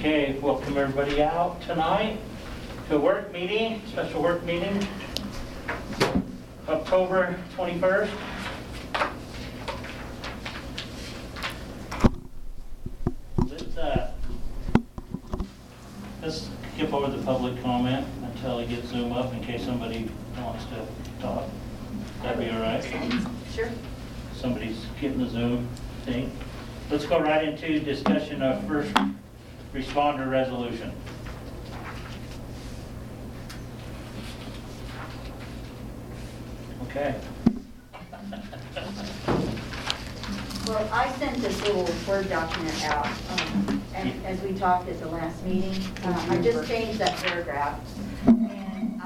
Okay, welcome everybody out tonight to a work meeting, special work meeting, October 21st. Let's skip over the public comment until I get Zoom up in case somebody wants to talk. That'd be all right? Sure. Somebody's getting the Zoom thing. Let's go right into discussion of first responder resolution. Okay. Well, I sent this little Word document out, and as we talked at the last meeting. I just changed that paragraph. And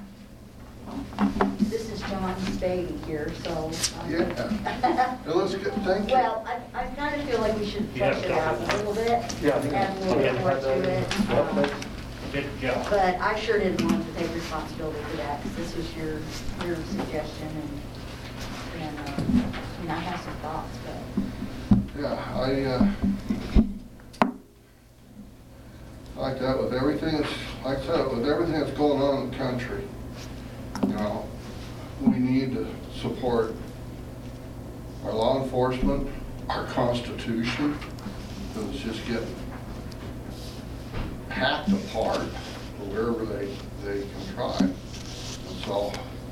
this is John's baby here, so. Yeah. Well, let's get, thank you. Well, I kind of feel like we should flesh it out a little bit. Add a little bit more to it. Good job. But I sure didn't want to take responsibility for that, because this was your suggestion, and I have some thoughts, but. Yeah, like that with everything, like I said, with everything that's going on in the country, you know, we need to support our law enforcement, our Constitution, because it's just getting hacked apart wherever they can try. And so,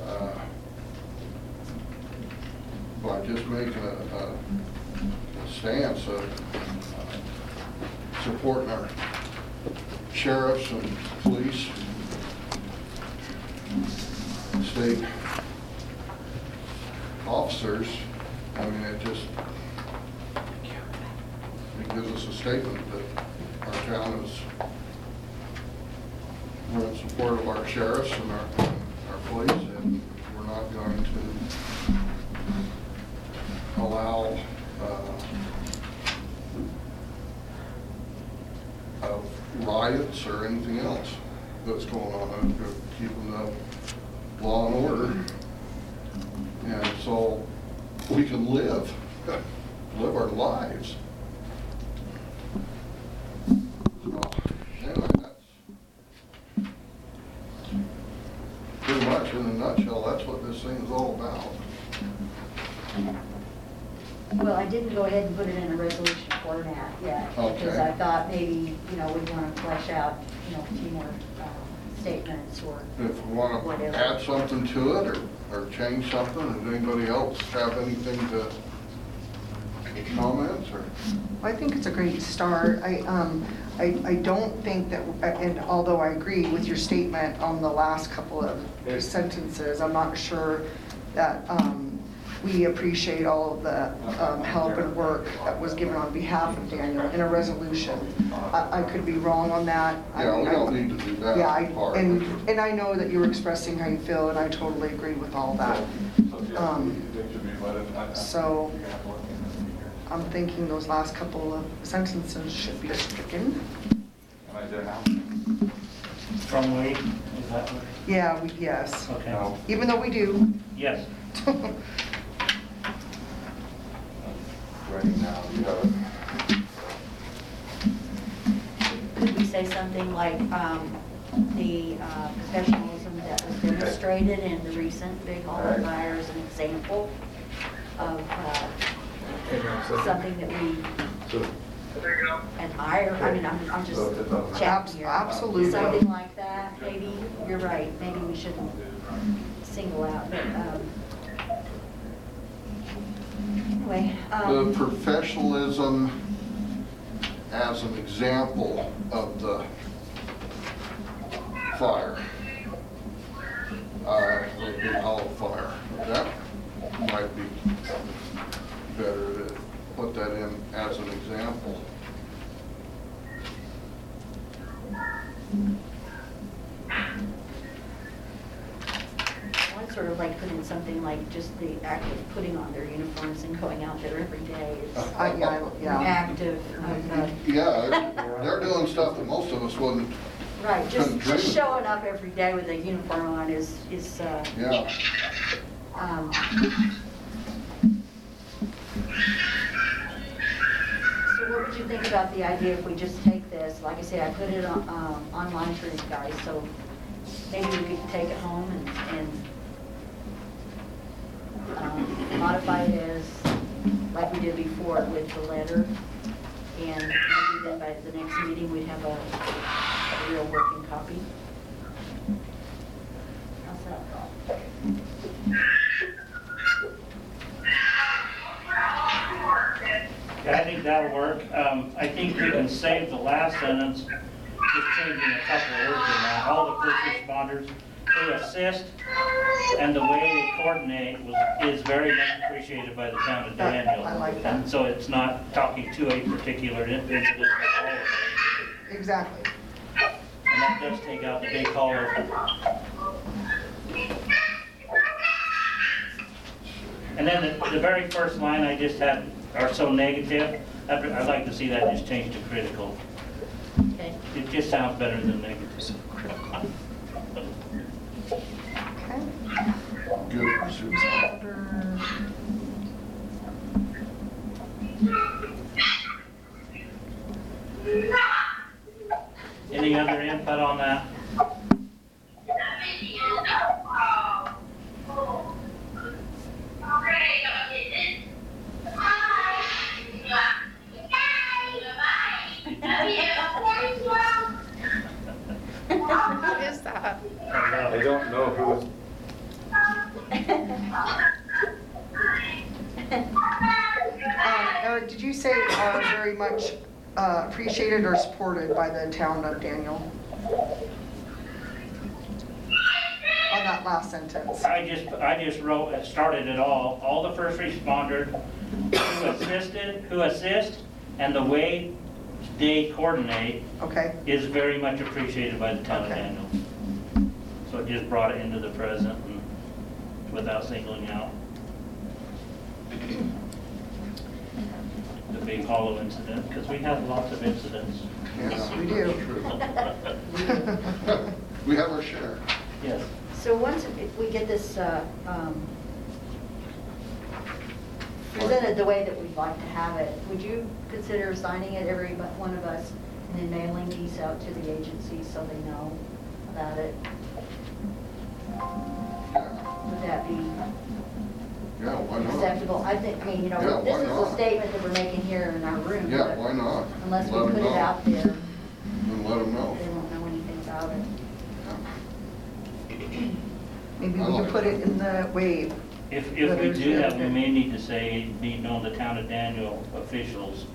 by just making a stance of supporting our sheriffs and police, state officers, I mean, it gives us a statement that our town is, we're in support of our sheriffs and our police, and we're not going to allow of riots or anything else that's going on, keeping the law and order, and so we can live our lives. So anyway, that's pretty much in a nutshell. That's what this thing is all about. Well, I didn't go ahead and put it in a resolution format yet, because I thought maybe, we'd want to flesh out, a few more statements or If we want to whatever. add something to it or change something, does anybody else have anything to comments or? I think it's a great start. I don't think that, and although I agree with your statement on the last couple of sentences, I'm not sure that we appreciate all of the help and work that was given on behalf of Daniel in a resolution. I could be wrong on that. Yeah, we don't need to do that. Yeah, part. and I know that you're expressing how you feel, and I totally agree with all that. So I'm thinking those last couple of sentences should be stricken. Strongly, is that what? Yeah, yes. Okay. Even though we do. Yes. Right now, Could we say something like the professionalism that was demonstrated in the recent Big Hall fire as an example of something that we admire? I mean, I'm just chatting here. Absolutely. Something like that, maybe. You're right. Maybe we shouldn't single out, but anyway. the professionalism as an example of the fire, the Big Hollow fire. That might be better to put that in as an example. I'd sort of like put in something like just the act of putting on their uniforms and going out there every day. It's Yeah. active. Yeah, they're doing stuff that most of us wouldn't. Right, couldn't dream just of. showing up every day with a uniform on is Yeah. So what would you think about the idea if we just take this this. Like I said, I put it on, online for you guys, so maybe we could take it home and modify it as, like we did before with the letter. And maybe then by the next meeting, we'd have a real working copy. How's that? Yeah, I think that'll work. I think we can save the last sentence, just changing a couple of words in that. All the first responders who assist and the way they coordinate is very much appreciated by the town of Daniel. I like that. And so it's not talking to a particular incident, but all of it. Exactly. And that does take out the big hollow. And then the very first line I just had are so negative, I'd like to see that just changed to critical. Okay. It just sounds better than negative. Okay. Good, Susan. Any other input on that? What is that? I don't know who. Eric, did you say are very much appreciated or supported by the town of Daniel? On that last sentence. I just wrote, started it all the first responders who assist, and the way they coordinate Okay, is very much appreciated by the town of Okay. Daniel. So it just brought it into the present and without singling out the big hollow incident, because we have lots of incidents. yes, we do. True. We have our share. Yes. So once we get this presented the way that we'd like to have it, would you consider signing it, every one of us, and then mailing these out to the agencies so they know about it? Would that be Yeah, why not? acceptable? I think, I mean, you know, Yeah, this why is a not? statement that we're making here in our room. Yeah, but why not? Unless we Let 'em put it know. out there, And let them know. they won't know anything about it. Maybe we can put it in the wave. If we do that, we may need to say, be known the town of Daniel officials.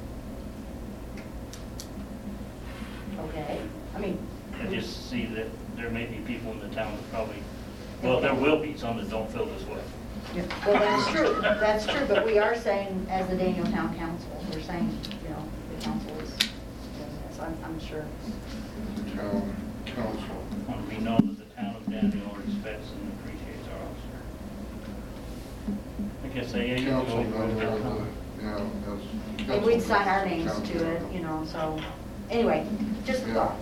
Okay, I mean. I just see that there may be people in the town that probably, well, there will be some that don't feel this way. Yeah. Well, that's true, but we are saying, as the Daniel Town Council, we're saying, you know, the council is doing this, I'm sure. Town council. Want to be known as the town of Daniel respects and appreciates our officer. I guess yeah, you can Council go for knows all it. the, yeah, that's. And we'd sign our names Town to it, council. you know, so, anyway, just a Yeah. thought.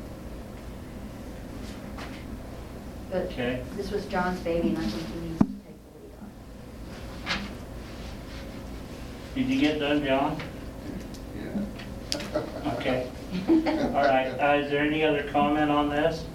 But Okay. this was John's baby, and I think he needs to take the lead on Did you get done, John? Yeah. Okay. All right, is there any other comment on this?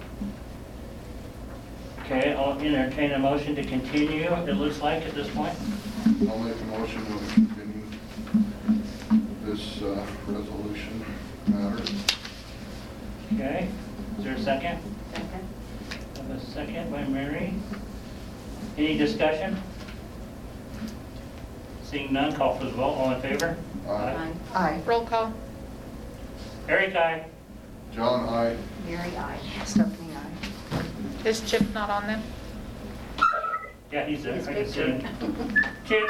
Okay, I'll entertain a motion to continue, it looks like at this point. I'll make a motion to continue this resolution matter. Okay, is there a second? it. Second? Have a second by Mary. Any discussion? Seeing none, call for the vote, all in favor? Aye. Aye. Roll call. Eric, aye. John, aye. Mary, aye. Stephanie, aye. Is Chip not on them? Yeah, he's there, His I can see him. picture. Chip,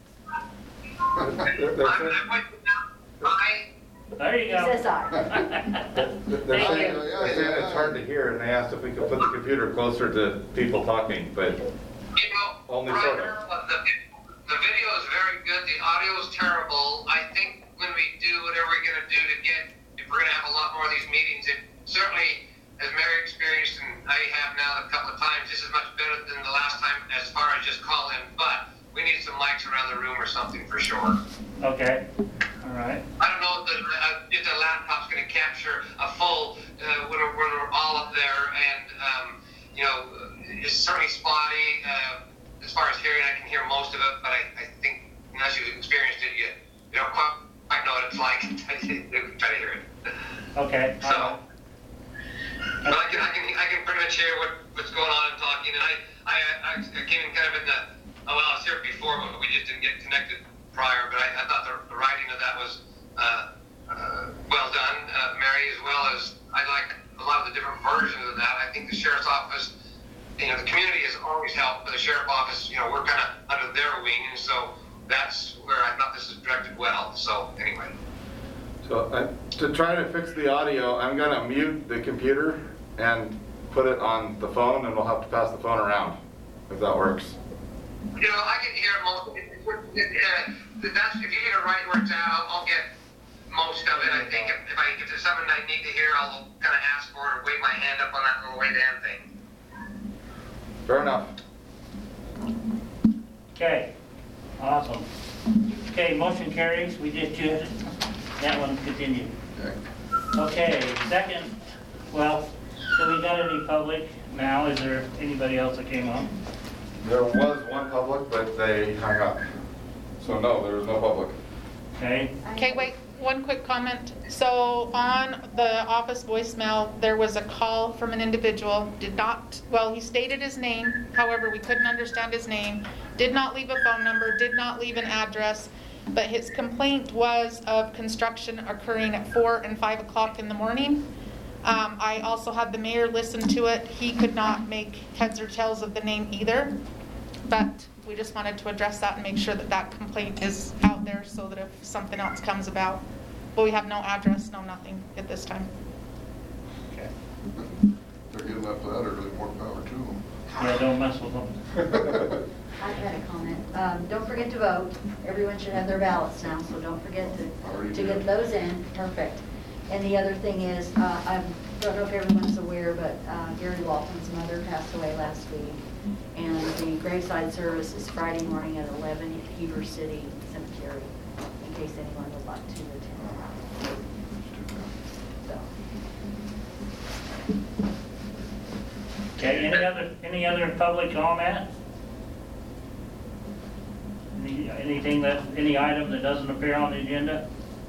there you He go. says aye. They're Thank saying, you. they're saying it's hard to hear, and they asked if we could put the computer closer to people talking, but You know, Only sort of. Roger, the video is very good, the audio is terrible. I think when we do whatever we're gonna do to get, if we're gonna have a lot more of these meetings, it certainly, as Mary experienced and I have now a couple of times, this is much better than the last time as far as just call in, but we need some lights around the room or something for sure. Okay, all All right. I don't know if the laptop's going to capture a full when we're all up there, and it's certainly spotty. As far as hearing, I can hear most of it, but I think unless you've experienced it, you don't quite know what it's like to try to hear it. Okay. So, but I can pretty much hear what's going on and talking, and I came in kind of in the I was here before, but we just didn't get connected prior. But I thought the writing of that was well done, Mary, as well as I like a lot of the different versions of that. I think the sheriff's office, the community has always helped, but the sheriff's office, we're kind of under their wing, and so that's where I thought this is directed well. So anyway. So to try to fix the audio, I'm gonna mute the computer and put it on the phone, and we'll have to pass the phone around, if that works. I can hear most of it. That's, if you get it right where it's at, I'll get most of it. I think if there's something I need to hear, I'll kind of ask for it or wave my hand up on that little wave hand thing. Fair enough. Okay, awesome. Okay, motion carries, we did good. That one continued. Okay. Okay, second, well, so we got any public now? Is there anybody else that came on? There was one public, but they hung up. So no, there was no public. Okay, Okay, wait, one quick comment. So on the office voicemail, there was a call from an individual, he stated his name, however, we couldn't understand his name, did not leave a phone number, did not leave an address, but his complaint was of construction occurring at 4 and 5 o'clock in the morning. I also had the mayor listen to it. He could not make heads or tails of the name either, but we just wanted to address that and make sure that that complaint is out there so that if something else comes about. But we have no address, no nothing at this time. okay. They're getting up that early, more power to them. Yeah, don't mess with them. I had a comment. Don't forget to vote. Everyone should have their ballots now, so don't forget to get those in. Perfect. And the other thing is, I don't know if everyone's aware, but Gary Walton's mother passed away last week. And the graveside service is Friday morning at 11 at Heber City Cemetery, in case anyone would like to attend. So. Okay, any other public comment? Any item that doesn't appear on the agenda?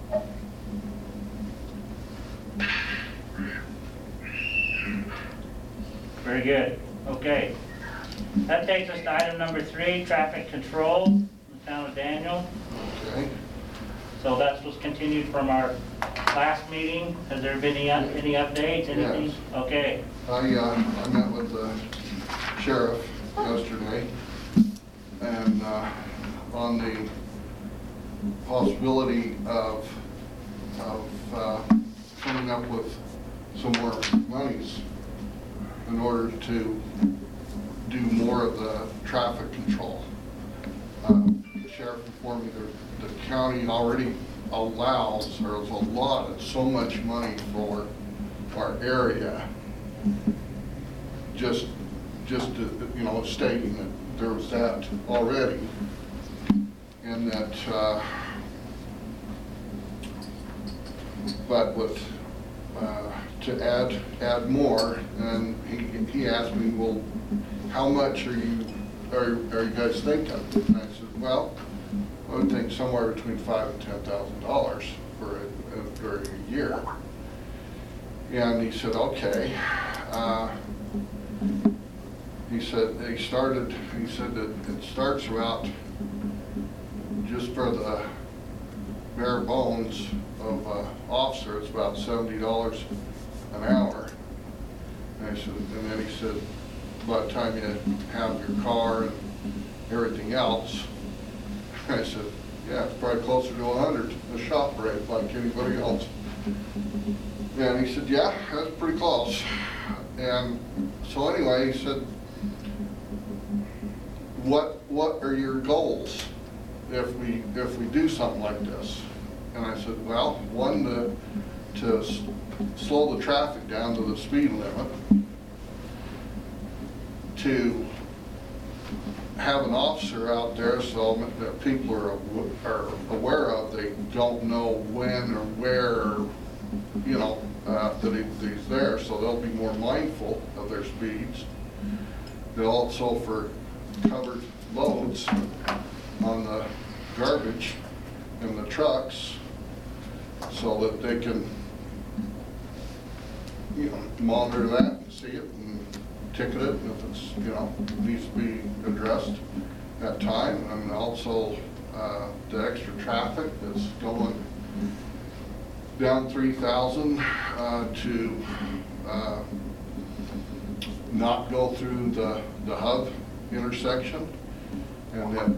Very good. Okay. That takes us to item number 3, traffic control in the town of Daniel. Okay. So that was continued from our last meeting. Has there been any updates, anything? Yes. Okay. I met with the sheriff yesterday, and on the possibility of coming up with some more monies in order to do more of the traffic control. The sheriff informed me that the county already allows, or has allotted so much money for our area, just to, stating that there was that already, and that, but with, to add more, and he asked me, well, how much are you guys thinking? And I said, well, I would think somewhere between $5,000 and $10,000 for a year. And he said, okay. He said that it starts about, just for the bare bones of officer, it's about $70 an hour. And then he said, by the time you have your car and everything else, I said, yeah, it's probably closer to 100, the shop rate, like anybody else. And he said, yeah, that's pretty close. And so anyway, he said, what are your goals if we do something like this? And I said, well, one, to slow the traffic down to the speed limit, to have an officer out there so that people are aware of, they don't know when or where, you know, that he's there, so they'll be more mindful of their speeds. They'll also, for covered loads on the garbage in the trucks, so that they can, you know, monitor that and see it and ticket it if it's, you know, needs to be addressed at time. And also the extra traffic that's going down 3,000 to not go through the hub intersection, and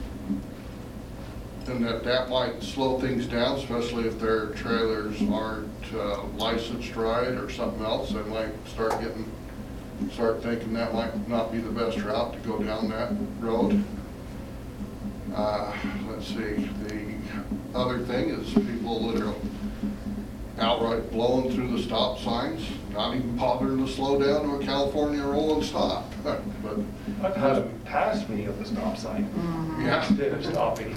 that might slow things down, especially if their trailers aren't licensed right or something else. They might start thinking that might not be the best route to go down that road. Let's see, the other thing is people that are outright blowing through the stop signs, not even bothering to slow down to a California rolling stop. But I've had them pass me at the stop sign yeah, instead of stopping.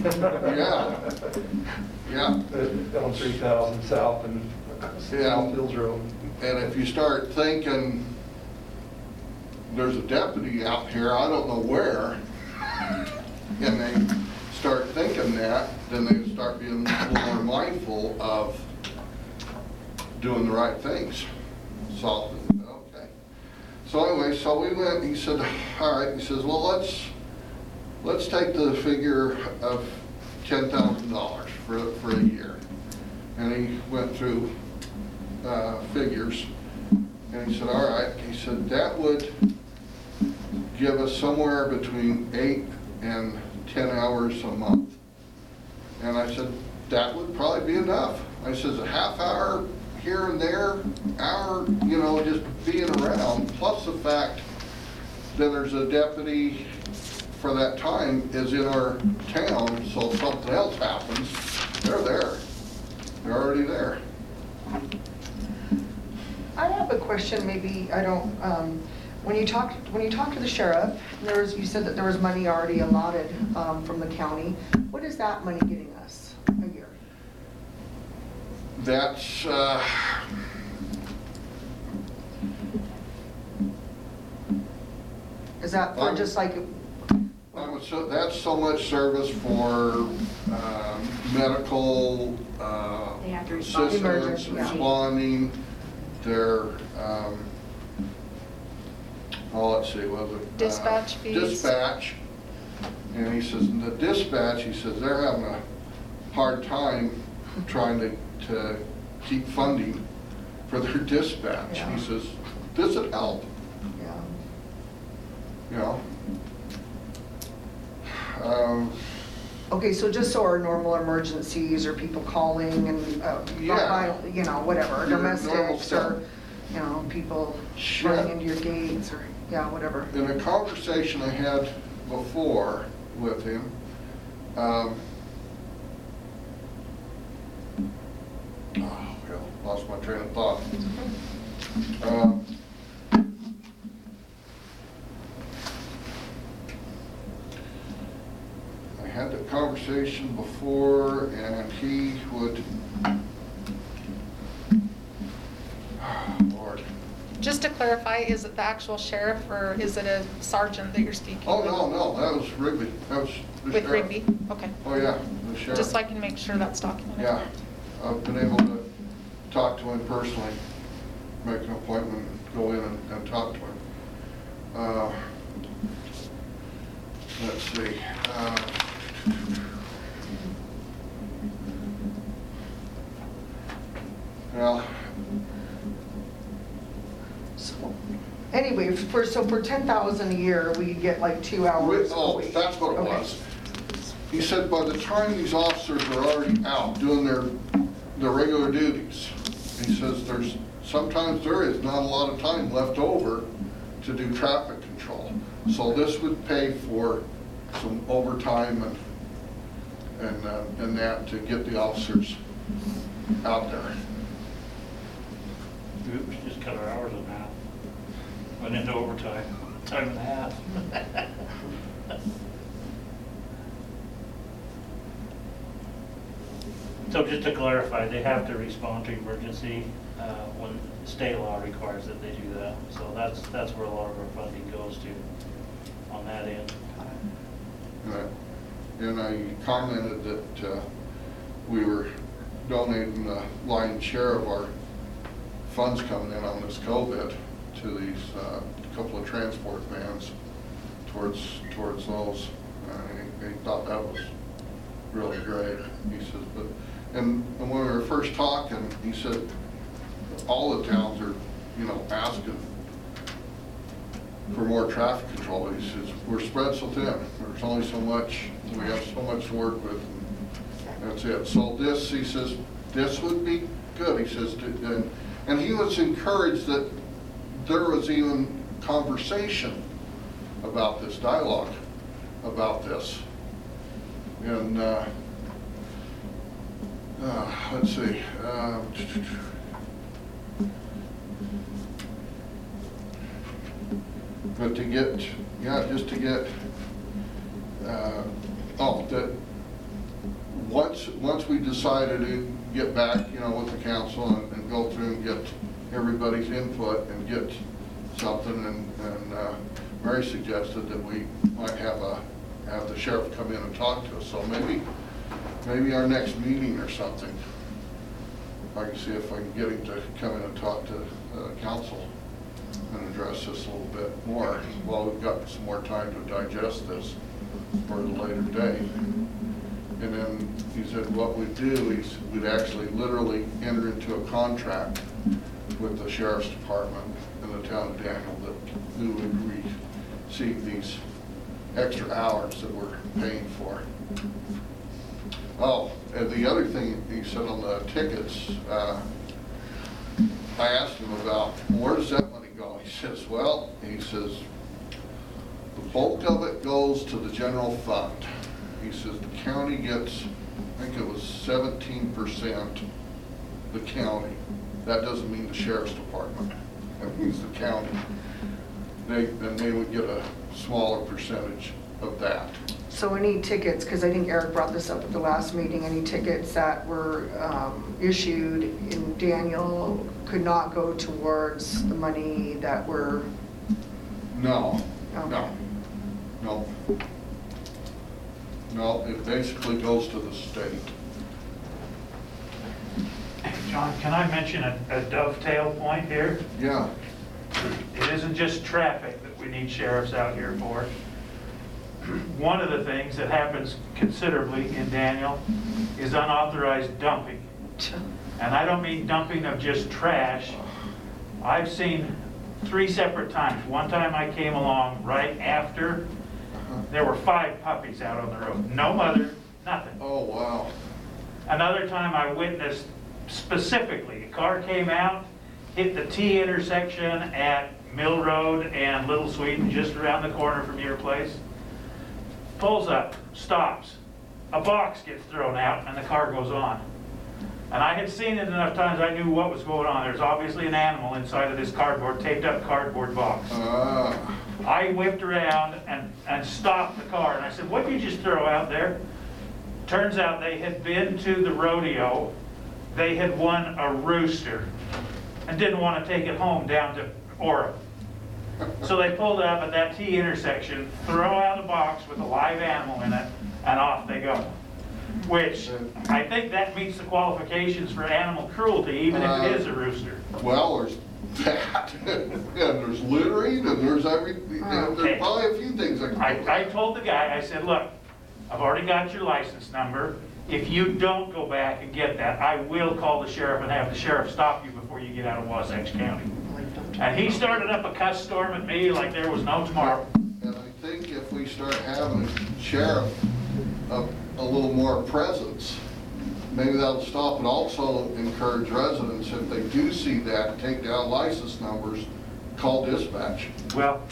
yeah. Down 3,000 south and South Hills Road. And if you start thinking, there's a deputy out here, I don't know where, and they start thinking that, then they start being a little more mindful of doing the right things. So, okay. So anyway, so we went, he said, all right, he says, well, let's take the figure of $10,000 for a year. And he went through figures, and he said, all right, he said, that would give us somewhere between 8 and 10 hours a month. And I said, that would probably be enough. I says, a half hour here and there, hour, you know, just being around, plus the fact that there's a deputy for that time is in our town, so if something else happens, they're there. They're already there. I have a question, maybe, I don't, when you talk to the sheriff, you said that there was money already allotted from the county. What is that money getting us a year? That's, Is that for just like, that's so much service for medical They have to respond. assistance, Emergency, yeah. responding, their, let's see, what was it? Dispatch fees. Dispatch. And he says, the dispatch, he says, they're having a hard time trying to keep funding for their dispatch. Yeah. He says, this would help, yeah. you know? Okay, so just so our normal emergencies or people calling and, Yeah. you know, whatever, Your normal domestics stuff. or, you know, people Sure. running into your gates or, yeah, whatever. In a conversation I had before with him, lost my train of thought. I had the conversation before, and he would, Lord. Just to clarify, is it the actual sheriff or is it a sergeant that you're speaking Oh, with? no, that was Rigby. That was the With sheriff. Rigby? Okay. Oh, yeah, the sheriff. Just so I can make sure that's documented. Yeah, I've been able to talk to him personally, make an appointment, go in and talk to him. Let's see. Well, So, anyway, for 10,000 a year, we get like 2 hours a oh, week. that's what it Okay. was. He said by the time these officers are already out doing their regular duties, he says sometimes there is not a lot of time left over to do traffic control. So this would pay for some overtime and that to get the officers out there. Oops, just cut our hours in half. Went into overtime. Time and a half. So just to clarify, they have to respond to emergency when state law requires that they do that. So that's where a lot of our funding goes to on that end. And I commented that we were donating the lion's share of our funds coming in on this COVID to these couple of transport vans towards those. He thought that was really great. He says, but and when we were first talking, he said all the towns are, asking for more traffic control. He says we're spread so thin. There's only so much. We have so much to work with. And that's it. So this, he says, this would be good. He says, and he was encouraged that there was even conversation about this, dialogue about this. And let's see. But to get, just to get, that once we decided to get back, with the council and go through and get everybody's input and get something, and Mary suggested that we might have the sheriff come in and talk to us. So maybe our next meeting or something, I can see if I can get him to come in and talk to council and address this a little bit more while we've got some more time to digest this for a later date. And then he said what we'd do is we'd actually literally enter into a contract with the sheriff's department in the town of Daniel that we would receive these extra hours that we're paying for. Oh, and the other thing he said on the tickets, I asked him about, where does that money go? He says, the bulk of it goes to the general fund. He says the county gets, I think it was 17%, the county. That doesn't mean the sheriff's department. That means the county. They would get a smaller percentage of that. So any tickets, because I think Eric brought this up at the last meeting, any tickets that were issued in Daniel could not go towards the money that were... No, Okay. No, it basically goes to the state. John, can I mention a dovetail point here? Yeah. It isn't just traffic that we need sheriffs out here for. One of the things that happens considerably in Daniel is unauthorized dumping. And I don't mean dumping of just trash. I've seen 3 separate times. One time I came along right after, there were 5 puppies out on the road. No mother, nothing. Oh, wow. Another time I witnessed specifically, a car came out, hit the T intersection at Mill Road and Little Sweden, just around the corner from your place. Pulls up, stops, a box gets thrown out, and the car goes on. And I had seen it enough times I knew what was going on. There's obviously an animal inside of this taped up cardboard box. I whipped around and stopped the car, and I said, what did you just throw out there? Turns out they had been to the rodeo, they had won a rooster, and didn't want to take it home down to Orem. So they pulled up at that T intersection, throw out a box with a live animal in it, and off they go. Which, I think that meets the qualifications for animal cruelty, even if it is a rooster. Well, there's that, and there's littering, and there's everything, and there's probably a few things that can go. I told the guy, I said, look, I've already got your license number. If you don't go back and get that, I will call the sheriff and have the sheriff stop you before you get out of Wasatch County. And he started up a cuss storm at me like there was no tomorrow. And I think if we start having a sheriff a little more presence, maybe that'll stop, and also encourage residents, if they do see that, take down license numbers, call dispatch. Well,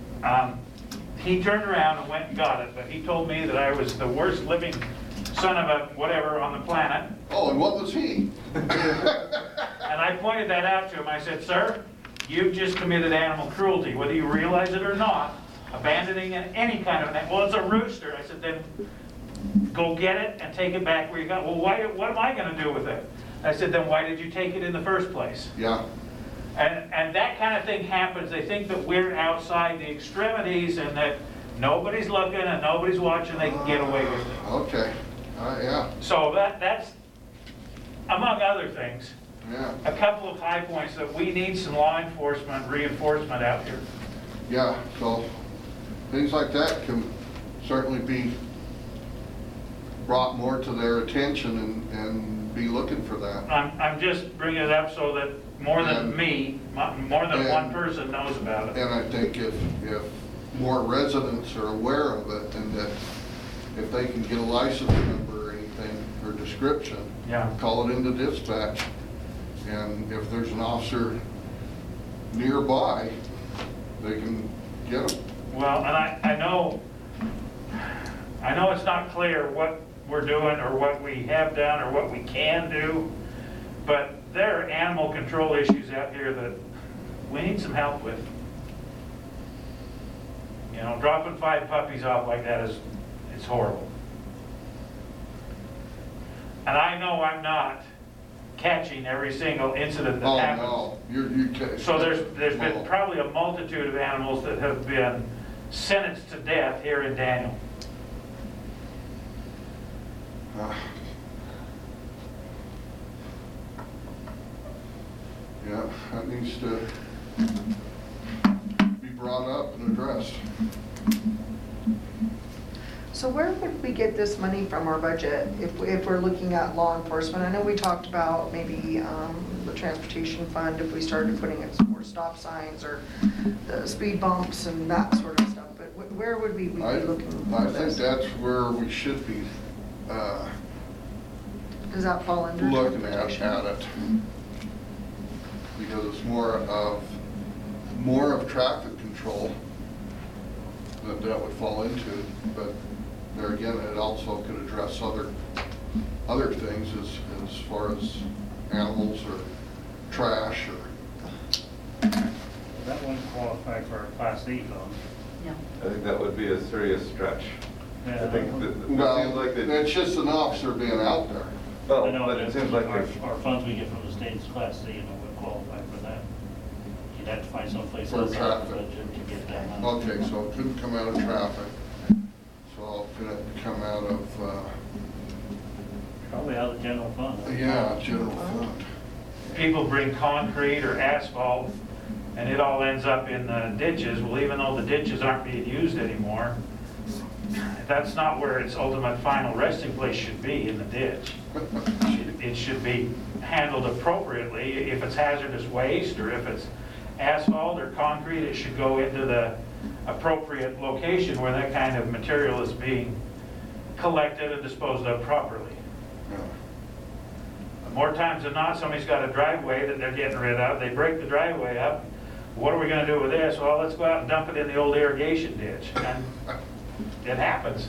he turned around and went and got it, but he told me that I was the worst living son of a whatever on the planet. Oh, and what was he? And I pointed that out to him. I said, sir, you've just committed animal cruelty, whether you realize it or not, abandoning any kind of, well, it's a rooster. I said, then go get it and take it back where you got, well, what am I gonna do with it? I said, then why did you take it in the first place? Yeah, And that kind of thing happens. They think that we're outside the extremities and that nobody's looking and nobody's watching, they can get away with it. okay, yeah, So that's, among other things, yeah, a couple of high points that we need some law enforcement reinforcement out here. yeah, so things like that can certainly be brought more to their attention and be looking for that. I'm just bringing it up so that more than And- me, more than one and- person knows about it. And I think if more residents are aware of it and that if they can get a license number or anything or description, Yeah. call it into dispatch. And if there's an officer nearby, they can get them. Well, and I know it's not clear what we're doing or what we have done or what we can do, but there are animal control issues out here that we need some help with. You know, dropping 5 puppies off like that it's horrible. And I know I'm not catching every single incident that Oh, happens. no, you. So there's been probably a multitude of animals that have been sentenced to death here in Daniel. Yeah, that needs to be brought up and addressed. So where would we get this money from our budget if we're looking at law enforcement? I know we talked about maybe the transportation fund, if we started putting in some more stop signs or the speed bumps and that sort of stuff, but where would we be looking I for think this? that's where we should be Does that fall under looking at transportation? it. Because it's more of traffic control that would fall into, but there again, it also could address other things as far as animals or trash or. That wouldn't qualify for a Class E phone. No. I think that would be a serious stretch. I Yeah. think that, it seems Well, like it's that, just an officer being out there. I well, know but it that seems like our there's, funds we get from the state is Class C, and it would qualify for that. You'd have to find someplace For else out of the traffic. budget to get that money. Okay, so it couldn't come out of traffic. So it could come out of, Probably out of the general fund. yeah, general fund. People bring concrete or asphalt and it all ends up in the ditches. Well, even though the ditches aren't being used anymore, that's not where its ultimate final resting place should be, in the ditch. It should be handled appropriately. If it's hazardous waste or if it's asphalt or concrete, it should go into the appropriate location where that kind of material is being collected and disposed of properly. Yeah. More times than not, somebody's got a driveway that they're getting rid of, they break the driveway up. What are we gonna do with this? Well, let's go out and dump it in the old irrigation ditch. And it happens.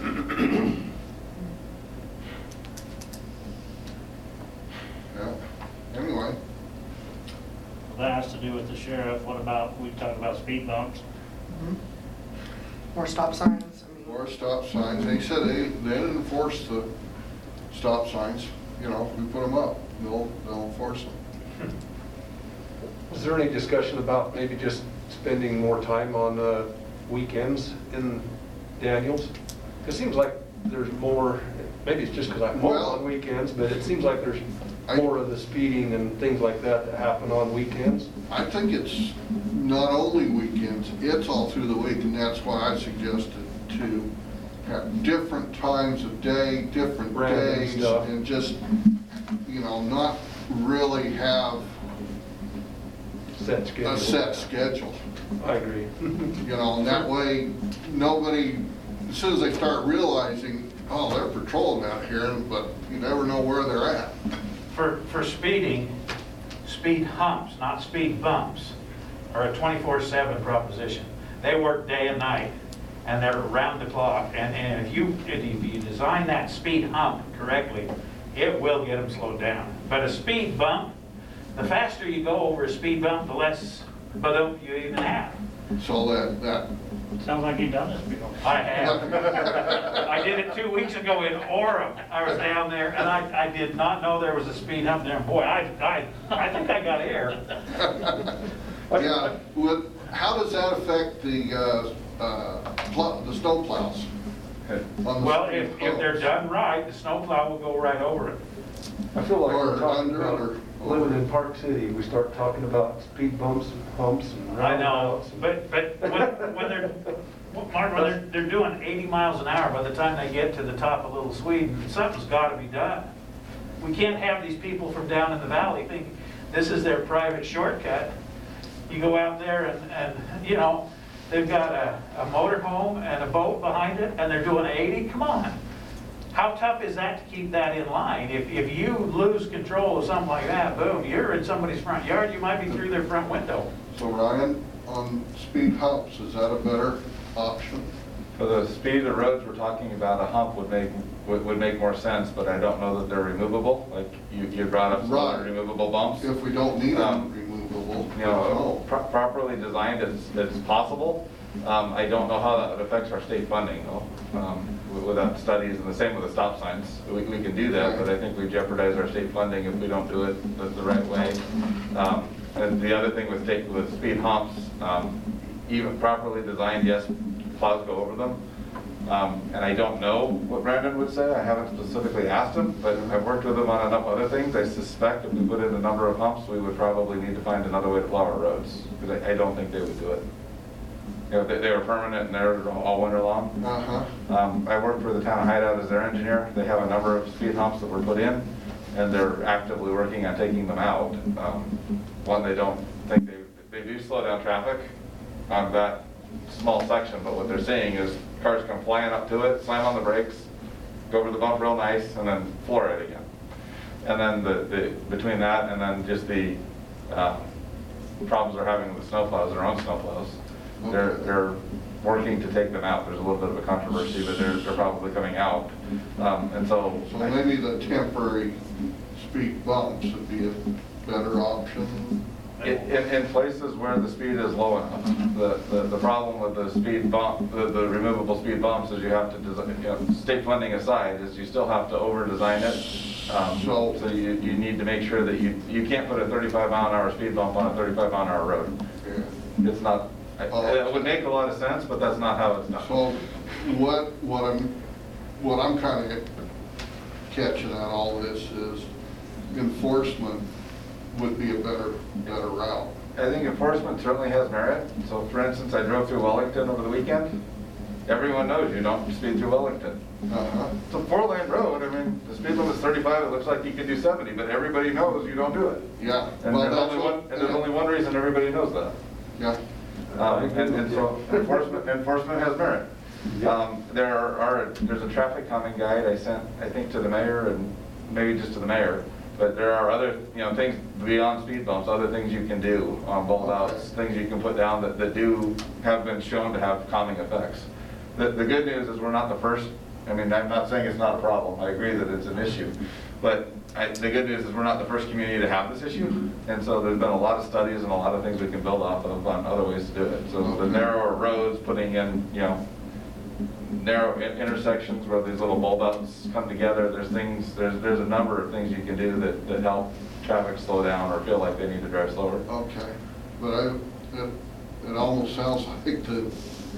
Yeah, anyway, That has to do with the sheriff. What about, we talked about speed bumps. More stop signs, I mean. or stop signs, they said they didn't enforce the stop signs, you know, we put them up, they'll enforce them. was there any discussion about maybe just spending more time on weekends in Daniels? It seems like there's more, maybe it's just because I'm home Well- on weekends, but it seems like there's I- more of the speeding and things like that that happen on weekends. I think it's not only weekends, it's all through the week, and that's why I suggested to have different times of day, different Random days, stuff. and just, you know, not really have Set schedule. a set schedule. I agree. You know, and that way, nobody, as soon as they start realizing, oh, they're patrolling out here, but you never know where they're at. For speeding, speed humps, not speed bumps, are a 24/7 proposition. They work day and night, and they're around the clock. And if you design that speed hump correctly, it will get them slowed down. But a speed bump, the faster you go over a speed bump, the less bump you even have. So that, Sounds like you've done this before. I have. I did it 2 weeks ago in Orem. I was down there, and I did not know there was a speed hump there. Boy, I think I got air. yeah, how does that affect the snow plows? On the Well, speed if they're bumps? done right, the snowplow will go right over it. I feel like Or we're talking under, about or- living in Park City, we start talking about speed bumps and humps and I know, roundabouts. but when they're, Mark, when they're doing 80 miles an hour, by the time they get to the top of Little Sweden, something's got to be done. We can't have these people from down in the valley think this is their private shortcut. You go out there and you know, they've got a motorhome and a boat behind it, and they're doing 80, come on. How tough is that to keep that in line? If you lose control of something like that, boom, you're in somebody's front yard, you might be through their front window. So Ryan, on speed humps, is that a better option? For the speed of roads we're talking about, a hump would make more sense, but I don't know that they're removable. Like you brought up some Right. removable bumps. If we don't need them removable, You know, properly designed, it's possible. I don't know how that affects our state funding though. Without studies, and the same with the stop signs. We can do that, but I think we jeopardize our state funding if we don't do it the right way. And the other thing with speed humps, even properly designed, yes, plows go over them. And I don't know what Brandon would say. I haven't specifically asked him, but I've worked with him on enough other things. I suspect if we put in a number of humps, we would probably need to find another way to plow our roads, because I don't think they would do it. You know, they were permanent and they're all winter long. I worked for the town of Hideout as their engineer. They have a number of speed humps that were put in, and they're actively working on taking them out. One, they don't think they do slow down traffic on that small section, but what they're saying is cars come flying up to it, slam on the brakes, go over the bump real nice, and then floor it again. And then between that and then just the problems they're having with snowplows, their own snowplows, they're working to take them out. There's a little bit of a controversy, but they're probably coming out. And so maybe the temporary speed bumps would be a better option. in places where the speed is low enough, the problem with the speed bump, the removable speed bumps is you have to design, you know, state funding aside, is you still have to over-design it. So you need to make sure that you can't put a 35-mile-an-hour speed bump on a 35-mile-an-hour road. Yeah. It's not. It would make a lot of sense, but that's not how it's done. So what I'm kind of catching on all this is enforcement would be a better route. I think enforcement certainly has merit. So for instance, I drove through Wellington over the weekend. Everyone knows you don't speed through Wellington. It's a 4-lane road. I mean, the speed limit is 35. It looks like you can do 70, but everybody knows you don't do it. Yeah. And there's only one reason everybody knows that. Yeah. And so enforcement has merit. There's a traffic calming guide I sent, I think, to the mayor and maybe just to the mayor. But there are other, you know, things beyond speed bumps, other things you can do on bolt outs, things you can put down that have been shown to have calming effects. The good news is we're not the first. I mean, I'm not saying it's not a problem. I agree that it's an issue. But the good news is we're not the first community to have this issue. And so there's been a lot of studies and a lot of things we can build off of on other ways to do it. So the narrower roads, putting in, you know, narrow intersections where these little bulb outs come together. There's a number of things you can do that help traffic slow down or feel like they need to drive slower. Okay, but it almost sounds like the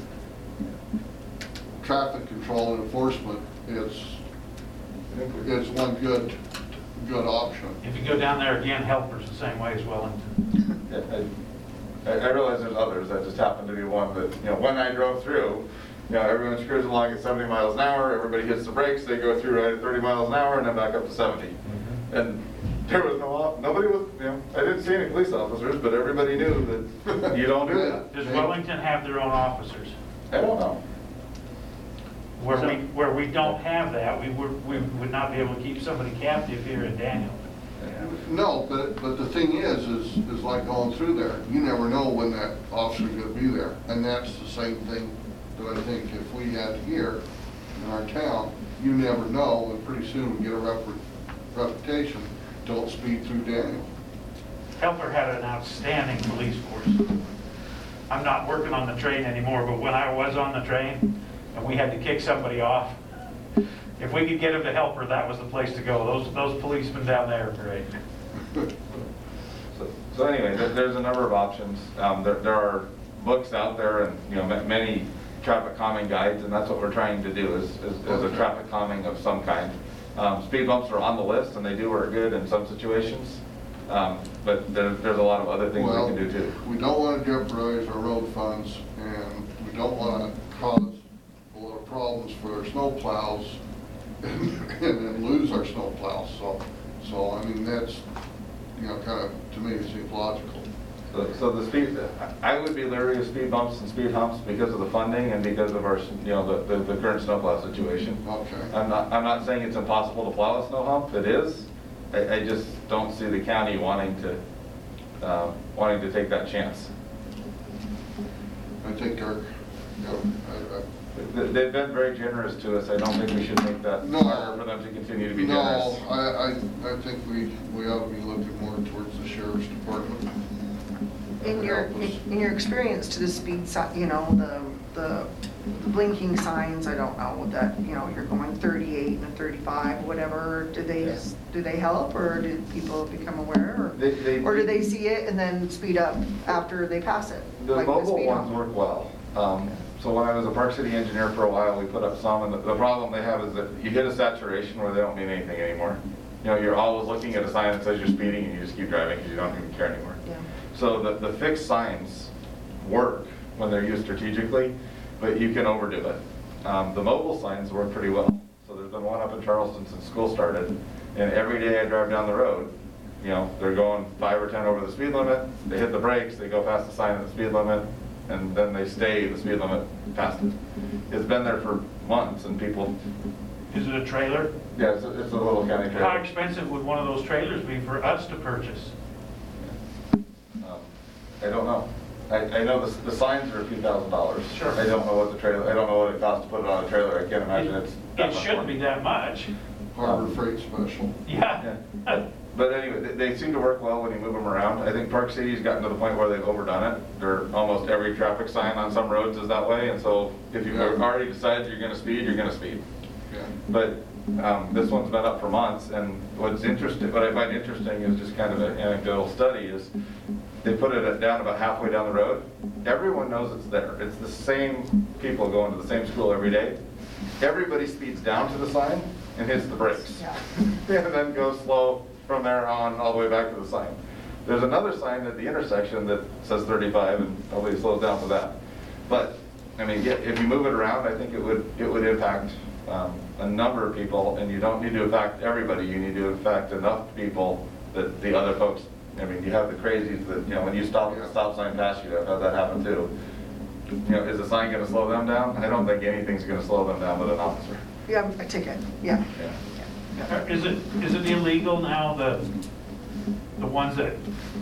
traffic control and enforcement is one good option. If you go down there again, Helper's the same way as Wellington. I realize there's others. That just happened to be one that, you know, when I drove through, you know, everyone screws along at 70 miles an hour, everybody hits the brakes, they go through right at 30 miles an hour and then back up to 70. And there was nobody was, you know, I didn't see any police officers, but everybody knew that you don't do that. Does Wellington have their own officers? I don't know. Where we don't have that, we would not be able to keep somebody captive here in Daniel. No, but the thing is like going through there, you never know when that officer's gonna be there. And that's the same thing that I think if we had here in our town, you never know, and pretty soon we get a reputation, don't speed through Daniel. Helper had an outstanding police force. I'm not working on the train anymore, but when I was on the train and we had to kick somebody off, if we could get them to Helper, that was the place to go. Those policemen down there are great. So anyway, there's a number of options. There are books out there and, you know, many traffic calming guides, and that's what we're trying to do is a traffic calming of some kind. Speed bumps are on the list and they do work good in some situations, but there's a lot of other things we can do too. We don't want to jeopardize our road funds, and we don't want to cause a lot of problems for our snow plows and then lose our snow plows. So I mean, that's, you know, kind of, to me, it seems logical. So the speed, I would be leery of speed bumps and speed humps because of the funding and because of our, you know, the current snowplow situation. Okay. I'm not saying it's impossible to plow a snow hump. It is. I just don't see the county wanting to take that chance. I think our, you know, They've been very generous to us. I don't think we should make that harder for them to continue to be generous. No, I think we ought to be looking more towards the sheriff's department. In your experience to the speed sign, you know, the blinking signs, I don't know, that, you know, you're going 38 and 35, whatever, do they help, or do people become aware, or do they see it and then speed up after they pass it? The like mobile speed ones hump? work well. So when I was a Park City engineer for a while, we put up some, and the problem they have is that you hit a saturation where they don't mean anything anymore. You know, you're always looking at a sign that says you're speeding and you just keep driving because you don't even care anymore. Yeah. So the fixed signs work when they're used strategically, but you can overdo it. The mobile signs work pretty well. So there's been one up in Charleston since school started, and every day I drive down the road, you know, they're going 5 or 10 over the speed limit, they hit the brakes, they go past the sign of the speed limit, and then they stay the speed limit past it. It's been there for months, and people... Is it a trailer? Yeah, it's a little county trailer. How expensive would one of those trailers be for us to purchase? I don't know. I know the signs are a few $1,000s. Sure. I don't know what the trailer, I don't know what it costs to put it on a trailer. I can't imagine it's that It much shouldn't more. be that much. Harbor Freight Special. Yeah. But anyway, they seem to work well when you move them around. I think Park City's gotten to the point where they've overdone it. Almost every traffic sign on some roads is that way, and so if you've already decided you're gonna speed, you're gonna speed. Yeah. But this one's been up for months, and what I find interesting is just kind of an anecdotal study is they put it down about halfway down the road. Everyone knows it's there. It's the same people going to the same school every day. Everybody speeds down to the sign and hits the brakes. Yeah. And then goes slow from there on all the way back to the sign. There's another sign at the intersection that says 35 and nobody slows down for that. But, I mean, if you move it around, I think it would impact a number of people, and you don't need to impact everybody. You need to impact enough people that the other folks, I mean, you have the crazies that, you know, when you stop at the stop sign past you, I've had that happen too. You know, is the sign gonna slow them down? I don't think anything's gonna slow them down with an officer. Yeah, a ticket, yeah. Yeah. Is it illegal now, the ones that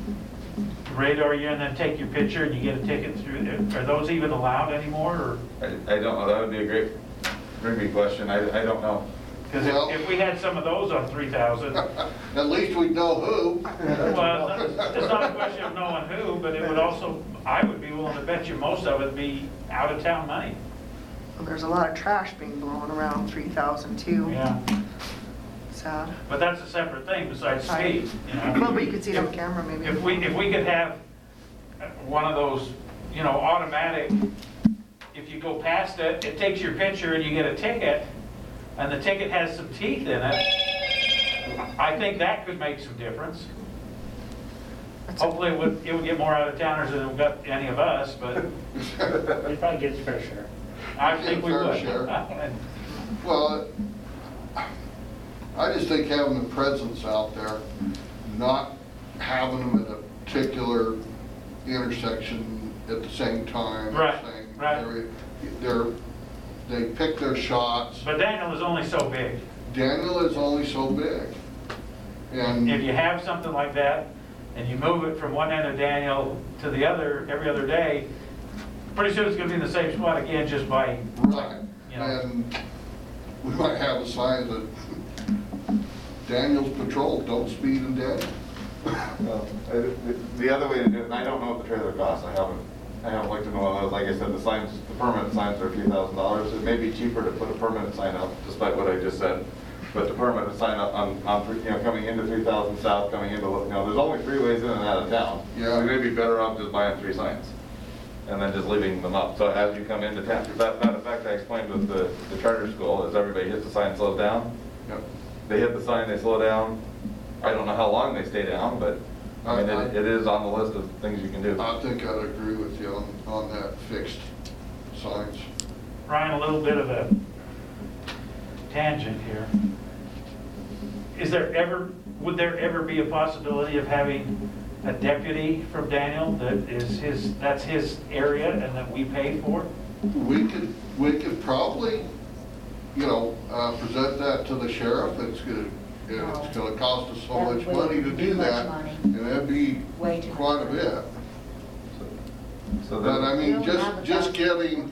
radar you and then take your picture and you get a ticket through there? Are those even allowed anymore, or? I don't know, that would be a great big question. I don't know. Because Well- if we had some of those on 3,000, At least we'd know who. well, it's not a question of knowing who, but it would also, I would be willing to bet you most of it be out-of-town money. Well, there's a lot of trash being blown around 3,000 too. Yeah, Sad. but that's a separate thing besides speed, you know? Well, but you could see it on camera maybe. If we could have one of those, you know, automatic, if you go past it, it takes your picture and you get a ticket, and the ticket has some teeth in it, I think that could make some difference. Hopefully it would get more out-of-towners than it got any of us, but We probably get fair share. I think we Fair would. share. Well, I just think having the presence out there, not having them at a particular intersection at the same time. Right, saying right. They pick their shots. But Daniel is only so big. Daniel is only so big. And If you have something like that, and you move it from one end of Daniel to the other every other day, pretty soon it's gonna be in the same spot again just by, right, you know. and we might have a sign that Daniel's patrol, don't speed in Daniel. The other way to do it, and I don't know what the trailer costs, I haven't looked into one of those, like I said, the permanent signs are a few $1,000s. It may be cheaper to put a permanent sign up, despite what I just said, but the permanent sign up on, coming into 3000 South, coming into, there's only 3 ways in and out of town. Yeah. We may be better off just buying 3 signs, and then just leaving them up, so as you come into town, that effect I explained with the charter school, is everybody hits the sign, slows down. Yep. They hit the sign, they slow down. I don't know how long they stay down, but I mean, it is on the list of things you can do. I think I'd agree with you on that fixed signs. Ryan, a little bit of a tangent here. Would there ever be a possibility of having a deputy from Daniel that's his area and that we pay for? We could probably, present that to the sheriff. It's gonna cost us so That much would money to be do much that, money. and that'd be Way too quite a much. bit. So But I then, mean, We don't have just a getting,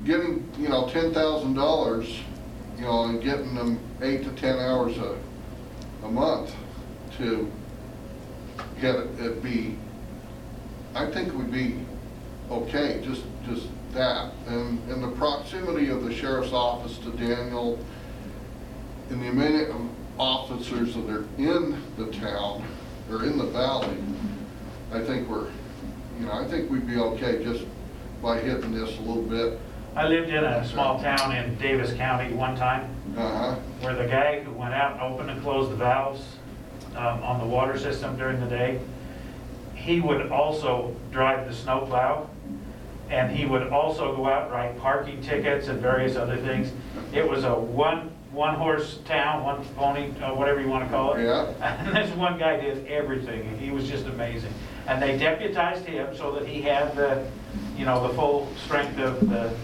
$10,000, and getting them 8 to 10 hours a month to get it'd be, I think it would be okay, just that. And the proximity of the sheriff's office to Daniel, and the amount of officers that are in the town, or in the valley, I think I think we'd be okay just by hitting this a little bit. I lived in a small town in Davis County one time, Uh-huh. where the guy who went out and opened and closed the valves on the water system during the day, he would also drive the snowplow, and he would also go out and write parking tickets and various other things. It was a one-horse town, one pony, whatever you want to call it. Yeah. And this one guy did everything, and he was just amazing. And they deputized him so that he had the full strength of the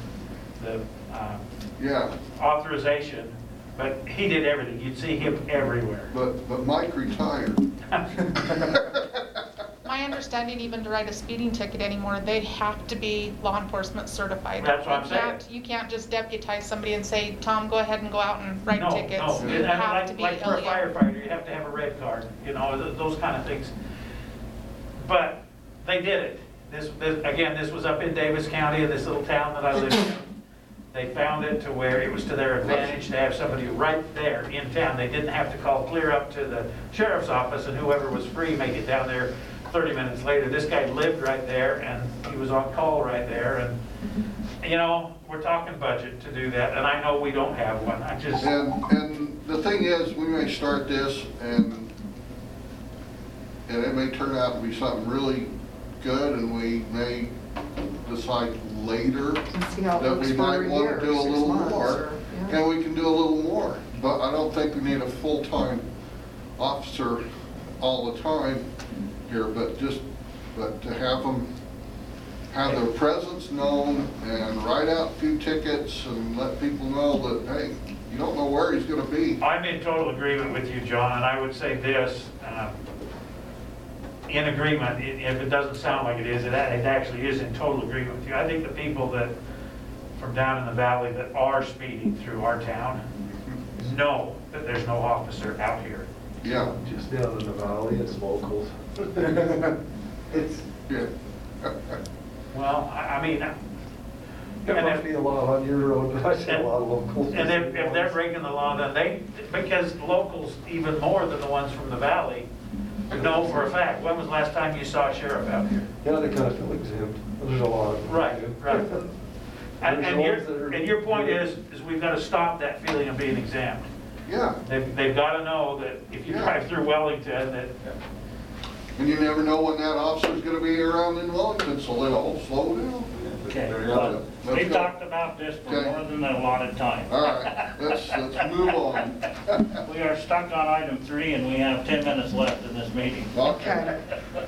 Yeah, authorization, but he did everything. You'd see him everywhere. but Mike retired. My understanding, even to write a speeding ticket anymore, they have to be law enforcement certified. That's what I'm saying. You can't just deputize somebody and say, Tom, go ahead and go out and write No, tickets. no. You And have to be like for a LEO. firefighter, you have to have a red card, those kind of things. But they did it. This was up in Davis County, in this little town that I lived in. They found it to where it was to their advantage to have somebody right there in town. They didn't have to call clear up to the sheriff's office, and whoever was free make it down there 30 minutes later. This guy lived right there, and he was on call right there, and, we're talking budget to do that, and I know we don't have one. And the thing is, we may start this and it may turn out to be something really good, and we may decide later And see how it that looks we for might a want year, to do a 6 little months, more, or- yeah. and we can do a little more. But I don't think we need a full-time officer all the time here, but to have them have their presence known and write out a few tickets and let people know that, hey, you don't know where he's gonna be. I'm in total agreement with you, John, and I would say this, in agreement, if it doesn't sound like it is, it actually is in total agreement with you. I think the people that, from down in the valley that are speeding through our town know that there's no officer out here. Yeah, Just down in the valley, it's locals. It's, yeah. Well, I mean, there must be a lot on your road, but I see a lot of locals. and if they're breaking the law, then because locals, even more than the ones from the valley, know for a fact. When was the last time you saw a sheriff out here? Yeah, they kind of feel exempt. There's a lot of them. Right. And There's those that are- your point is we've got to stop that feeling of being exempt. Yeah, They've got to know that if you Yeah. drive through Wellington, that, and you never know when that officer's gonna be around in Wellington, so let all slow down. Okay, There you well, go. we've Let's go. talked about this for Okay. more than a lot of time. All right, let's move on. We are stuck on item 3, and we have 10 minutes left in this meeting. Okay,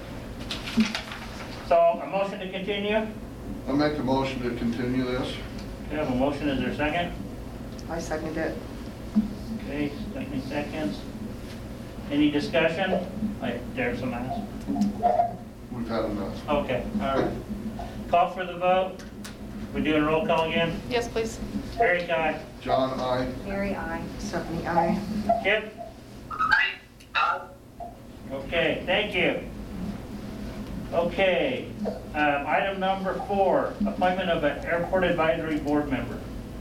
So, a motion to continue? I'll make a motion to continue this. We have a motion, is there a second? I second it. Okay, Stephanie seconds. Any discussion? There's some ask. We've had enough. Okay, all right. Call for the vote. We doing roll call again? Yes, please. Eric, aye. John, aye. Mary, I. Stephanie, I. Kip? Okay, thank you. Okay, item number 4, appointment of an airport advisory board member.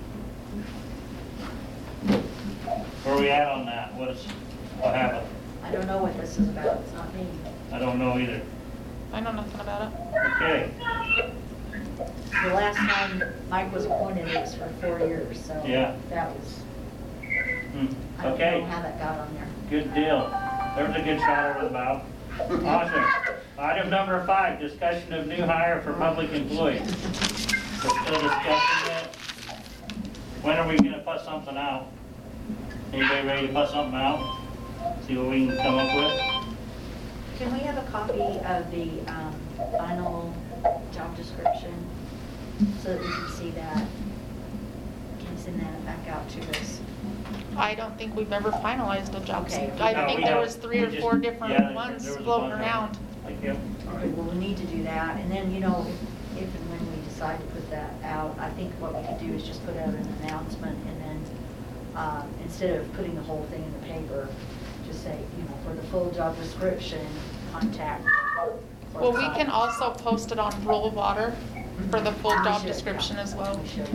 Where are we at on that? What happened? I don't know what this is about, it's not me. I don't know either. I know nothing about it. Okay, The last time Mike was appointed, it was for 4 years, so Yeah. that was, hmm, I don't okay, know how that got on there. good deal. There's a good shot over the bow. Awesome. Item number 5, discussion of new hire for public employees. We're still discussing that. When are we gonna put something out? Anybody ready to put something out? See what we can come up with? Can we have a copy of the final job description so that we can see that? Can you send that back out to us? I don't think we've ever finalized a job. Okay. I No, think we there have- was 3 we or just- 4 yeah, different ones there was a floating bunch of around. them. Thank you. Okay, well, we need to do that, and then, you know, if and when we decide to put that out, I think what we could do is just put out an announcement, and then, instead of putting the whole thing in the paper, just say, you know, for the full job description, contact. Well, we can also post it on Rural Water for the full We job should, description yeah, as well. We should.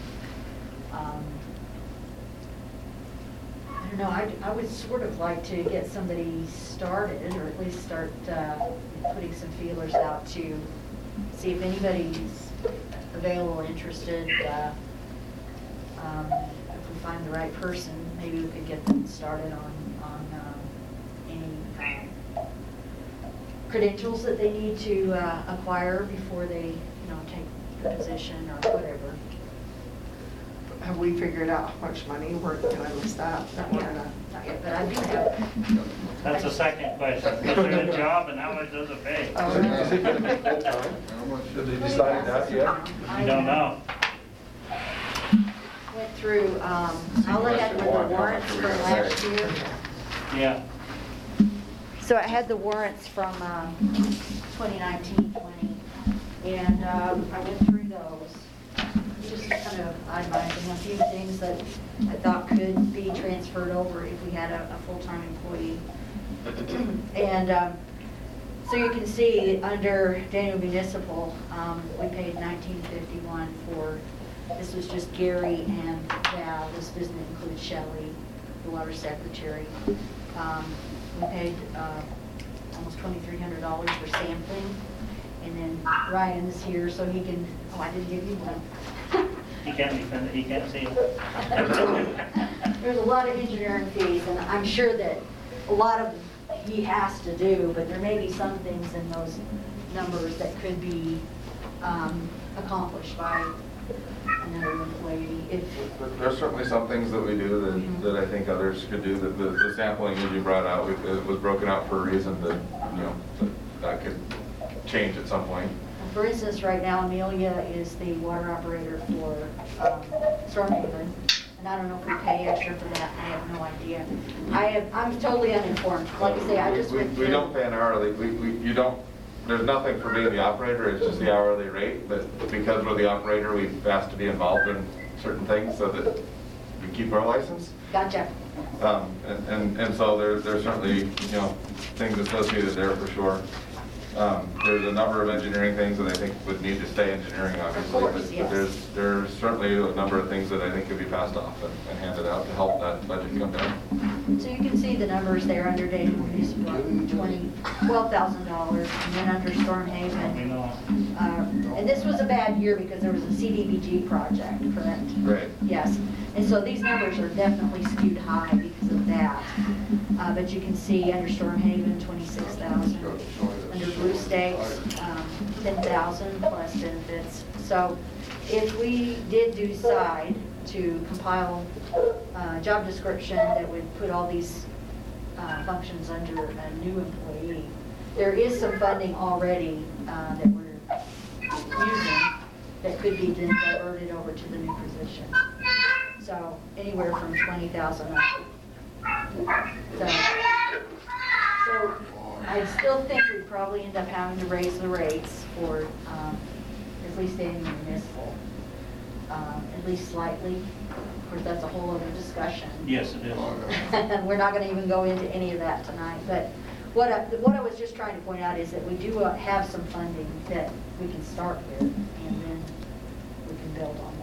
I don't know, I would sort of like to get somebody started, or at least start putting some feelers out to see if anybody's available, interested. If we find the right person, maybe we could get them started on any credentials that they need to acquire before they, you know, take the position or whatever. Have we figured out how much money we're gonna lose that? Not yet, but I do have. That's the second question. Is there a job and how much does it pay? Is it gonna be full-time? How much? Have they decided that yet? You don't know. Went through, all I had were the warrants from last year. Yeah. So I had the warrants from 2019, 20, and I went through those. Just kind of itemizing a few things that I thought could be transferred over if we had a full-time employee. And so you can see, under Daniel Municipal, we paid $19.51 for, this was just Gary and Val. This doesn't include Shelley, the water secretary. We paid almost $2,300 for sampling. And then Ryan's here, so he can, oh, I didn't give you one. He can't see it. There's a lot of engineering fees, and I'm sure that a lot of he has to do, but there may be some things in those numbers that could be accomplished by another employee. There's certainly some things that we do that I think others could do. The sampling that you brought out, it was broken out for a reason that, you know, that could change at some point. For instance, right now, Amelia is the water operator for Stormhaven, and I don't know if we pay extra for that. I have no idea. I'm totally uninformed. Like I say, I just went through. We don't pay an hourly, you don't, there's nothing for being the operator, it's just the hourly rate, but because we're the operator, we've asked to be involved in certain things so that we keep our license. Gotcha. And so there's certainly, you know, things associated there for sure. There's a number of engineering things that I think would need to stay engineering, obviously. course, But yes. there's certainly a number of things that I think could be passed off and handed out to help that budget come down. So you can see the numbers there under Daniel Municipal, $12,000, and then under We Stormhaven. know. And this was a bad year because there was a CDBG project, correct? Right. Yes, and so these numbers are definitely skewed high because of that. But you can see under Stormhaven, 26,000. Under Blue Stakes, 10,000 plus benefits. So if we did decide to compile a job description that would put all these functions under a new employee, there is some funding already that we're using that could be then diverted over to the new position. So anywhere from 20,000 up. So I still think we'd probably end up having to raise the rates for at least Daniel Municipal, at least slightly. Of course, that's a whole other discussion. Yes, it is. We're not going to even go into any of that tonight, but what I was just trying to point out is that we do have some funding that we can start with, and then we can build on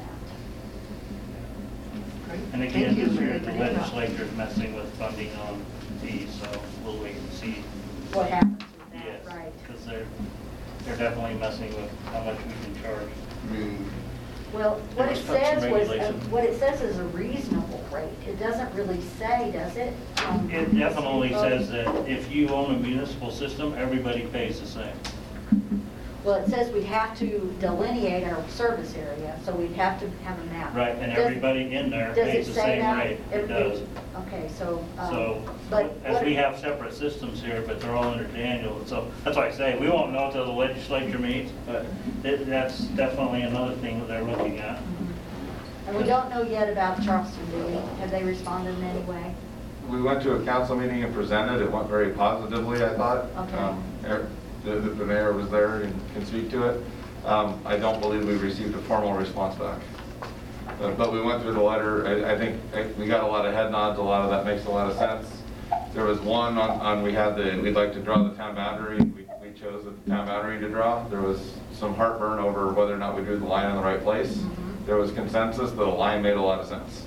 that. And Thank again, you this for year your the input. legislature's messing with funding on these, so we'll wait and see. What happens with Yes, that, right? because they're definitely messing with how much we can charge. I mean, Well, what it There's some says was, regulation. what it says is a reasonable rate. It doesn't really say, does it? It definitely says that if you own a municipal system, everybody pays the same. Well, it says we'd have to delineate our service area, so we'd have to have a map. Right, and Does- everybody in there does it pays the say same that? rate. It does. Okay, so, So, but as what- we have separate systems here, but they're all under Daniel, so that's why I say, we won't know until the legislature meets, but that's definitely another thing that they're looking at. And we don't know yet about Charleston, do we? Have they responded in any way? We went to a council meeting and presented, it went very positively, I thought. Okay. The mayor was there and can speak to it. I don't believe we received a formal response back. But we went through the letter, I think we got a lot of head nods, a lot of that makes a lot of sense. There was one on we'd like to draw the town boundary, we chose the town boundary to draw. There was some heartburn over whether or not we drew the line in the right place. There was consensus that a line made a lot of sense.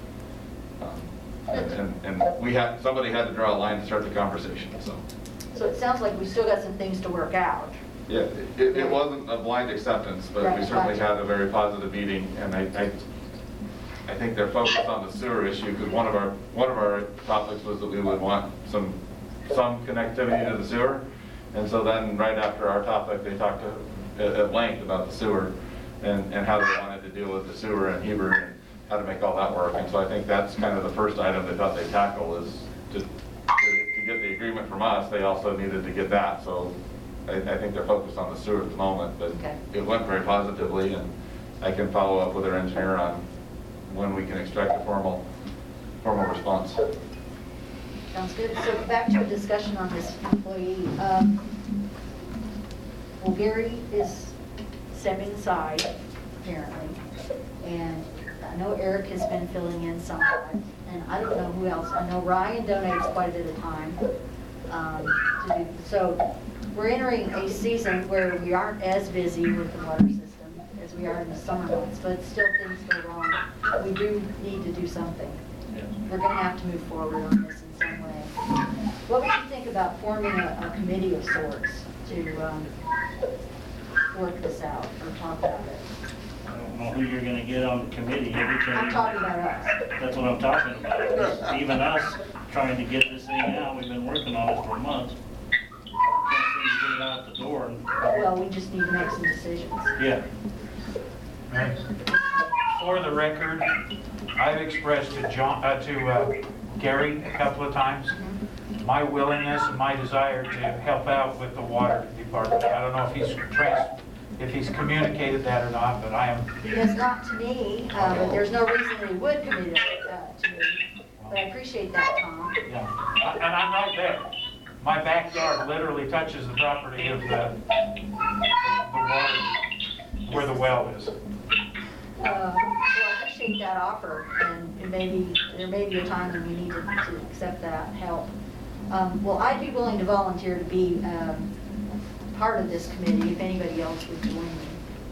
And somebody had to draw a line to start the conversation, so. So it sounds like we still got some things to work out. Yeah, it wasn't a blind acceptance, but we Right, certainly gotcha. had a very positive meeting, and I think they're focused on the sewer issue, because one of our topics was that we would want some connectivity to the sewer, and so then right after our topic, they talked at length about the sewer, and how they wanted to deal with the sewer and Heber, and how to make all that work, and so I think that's kind of the first item they thought they'd tackle, is to get the agreement from us, they also needed to get that, so I think they're focused on the sewer at the moment, but Okay. it went very positively, and I can follow up with our engineer on when we can expect a formal response. Sounds good. So back to a discussion on this employee. Well, Gary is stepping aside, apparently, and I know Eric has been filling in sometimes, and I don't know who else. I know Ryan donates quite a bit of time to do. So we're entering a season where we aren't as busy with the water system as we are in the summer months, but still things go wrong. We do need to do something. Yes. We're going to have to move forward on this in some way. What would you think about forming a committee of sorts to work this out or talk about it? I don't know who you're gonna get on the committee. I'm talking about us. That's what I'm talking about. It's even us trying to get this thing out, we've been working on it for months. Can't seem to get it out the door. Well, we just need to make some decisions. Yeah. Right. For the record, I've expressed to Gary a couple of times my willingness and my desire to help out with the water department. I don't know if he's communicated that or not, but I am. He has not to me, but there's no reason that he would commit it to me. But I appreciate that, Tom. Yeah, and I'm right there. My backyard literally touches the property of the water, where the well is. Well, I appreciate that offer, and there may be a time when we need to accept that help. Well, I'd be willing to volunteer to be part of this committee if anybody else would join me.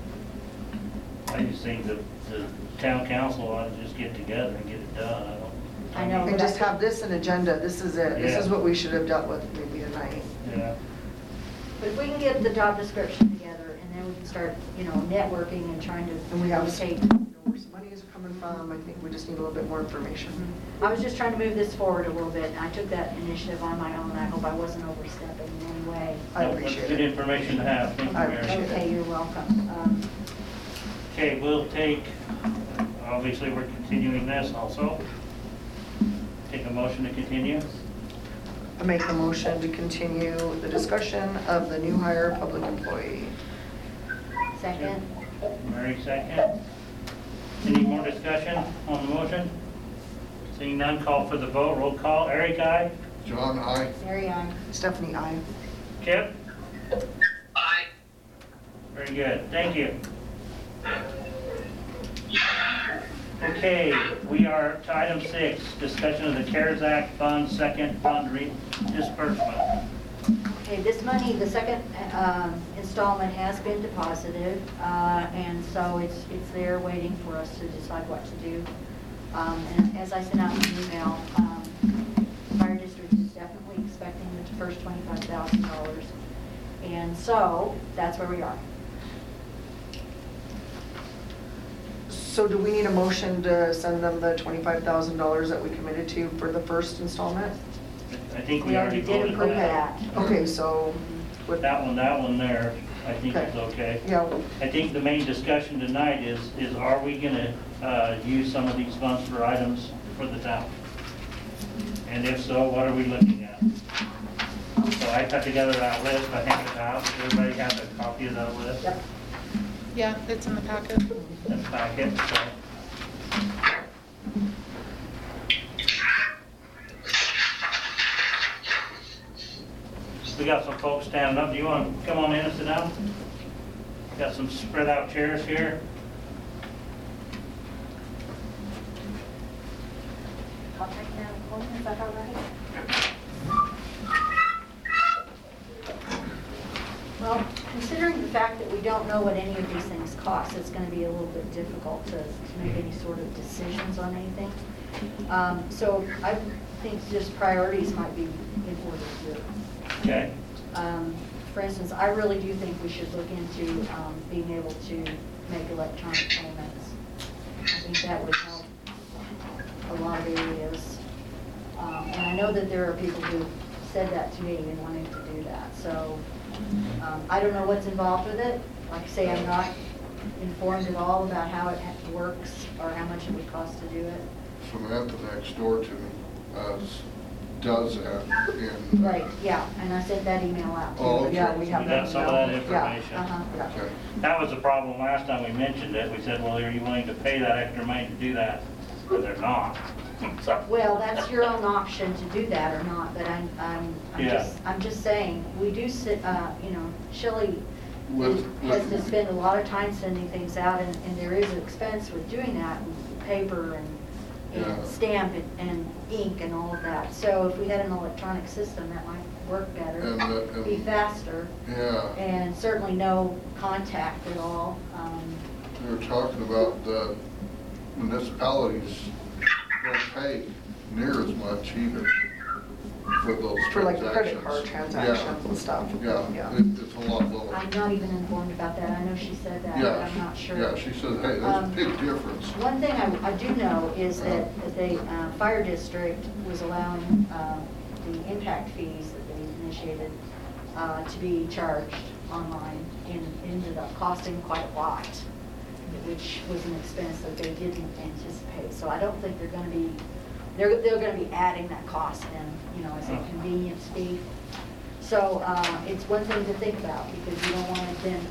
I just think that the town council ought to just get together and get it done. I know. And just have this an agenda, this is it, this is Yeah. what we should have dealt with maybe tonight. Yeah. But if we can get the job description together, and then we can start, networking and trying to And we have, communicate. where some money is coming from, I think we just need a little bit more information. I was just trying to move this forward a little bit, and I took that initiative on my own. I hope I wasn't overstepping in any way. I That's appreciate good it. information to have. Thank you, I Mary. appreciate it. Okay, you're welcome. Okay, we'll take, obviously, we're continuing this also. Take a motion to continue. I make a motion to continue the discussion of the new hire public employee. Second? Mary, second. Any more discussion on the motion? Seeing none, call for the vote. Roll call. Eric, aye. John, aye. Mary, aye. Stephanie, aye. Kip? Aye. Very good. Thank you. Okay, we are to item 6, discussion of the CARES Act Fund, second fund disbursement. Okay, this money, the second installment has been deposited, and so it's there waiting for us to decide what to do. And as I sent out in the email, fire district is definitely expecting the first $25,000. And so that's where we are. So do we need a motion to send them the $25,000 that we committed to for the first installment? I think We we already already did voted approve that. that. Okay, so. what- That one there, I think is okay. Yeah, I think the main discussion tonight is are we gonna use some of these funds for items for the town? And if so, what are we looking at? So I put together that list, I handed it out, does everybody have a copy of that list? Yep. Yeah, it's in the packet. That's packet, so. We got some folks standing up, do you want to come on in and sit down? Got some spread out chairs here. I'll take that, is that all right? Well, considering the fact that we don't know what any of these things cost, it's going to be a little bit difficult to make any sort of decisions on anything. So I think just priorities might be in order here. Okay. For instance, I really do think we should look into being able to make electronic payments. I think that would help a lot of areas. And I know that there are people who said that to me and wanting to do that. So I don't know what's involved with it. Like I say, I'm not informed at all about how it works or how much it would cost to do it. Samantha next door to me does that in. Right, yeah, and I sent that email out too. Oh, okay. yeah, we We have got that. some of that now. information. Uh-huh. Yeah. Okay. That was the problem last time we mentioned it. We said, well, are you willing to pay that extra money to do that? But they're not. So, Well, that's your own option to do that or not, but Yeah. I'm just saying, we do sit, Shelley With- has to spend a lot of time sending things out, and there is an expense with doing that, and paper and Yeah. stamp and ink and all of that. So if we had an electronic system, that might work better, And be faster, Yeah, and certainly no contact at all. we were talking about the municipalities don't pay near as much either for those For like transactions. credit card transactions and stuff. Yeah, Yeah. it's a lot lower. I'm not even informed about that. I know she said that, but Yeah, I'm not sure. yeah, she said, hey, there's a big difference. One thing I do know is that the fire district was allowing the impact fees that they initiated to be charged online, and ended up costing quite a lot, which was an expense that they didn't anticipate. So I don't think they're going to be, they're going to be adding that cost in, as a convenience fee. So it's one thing to think about, because you don't want to then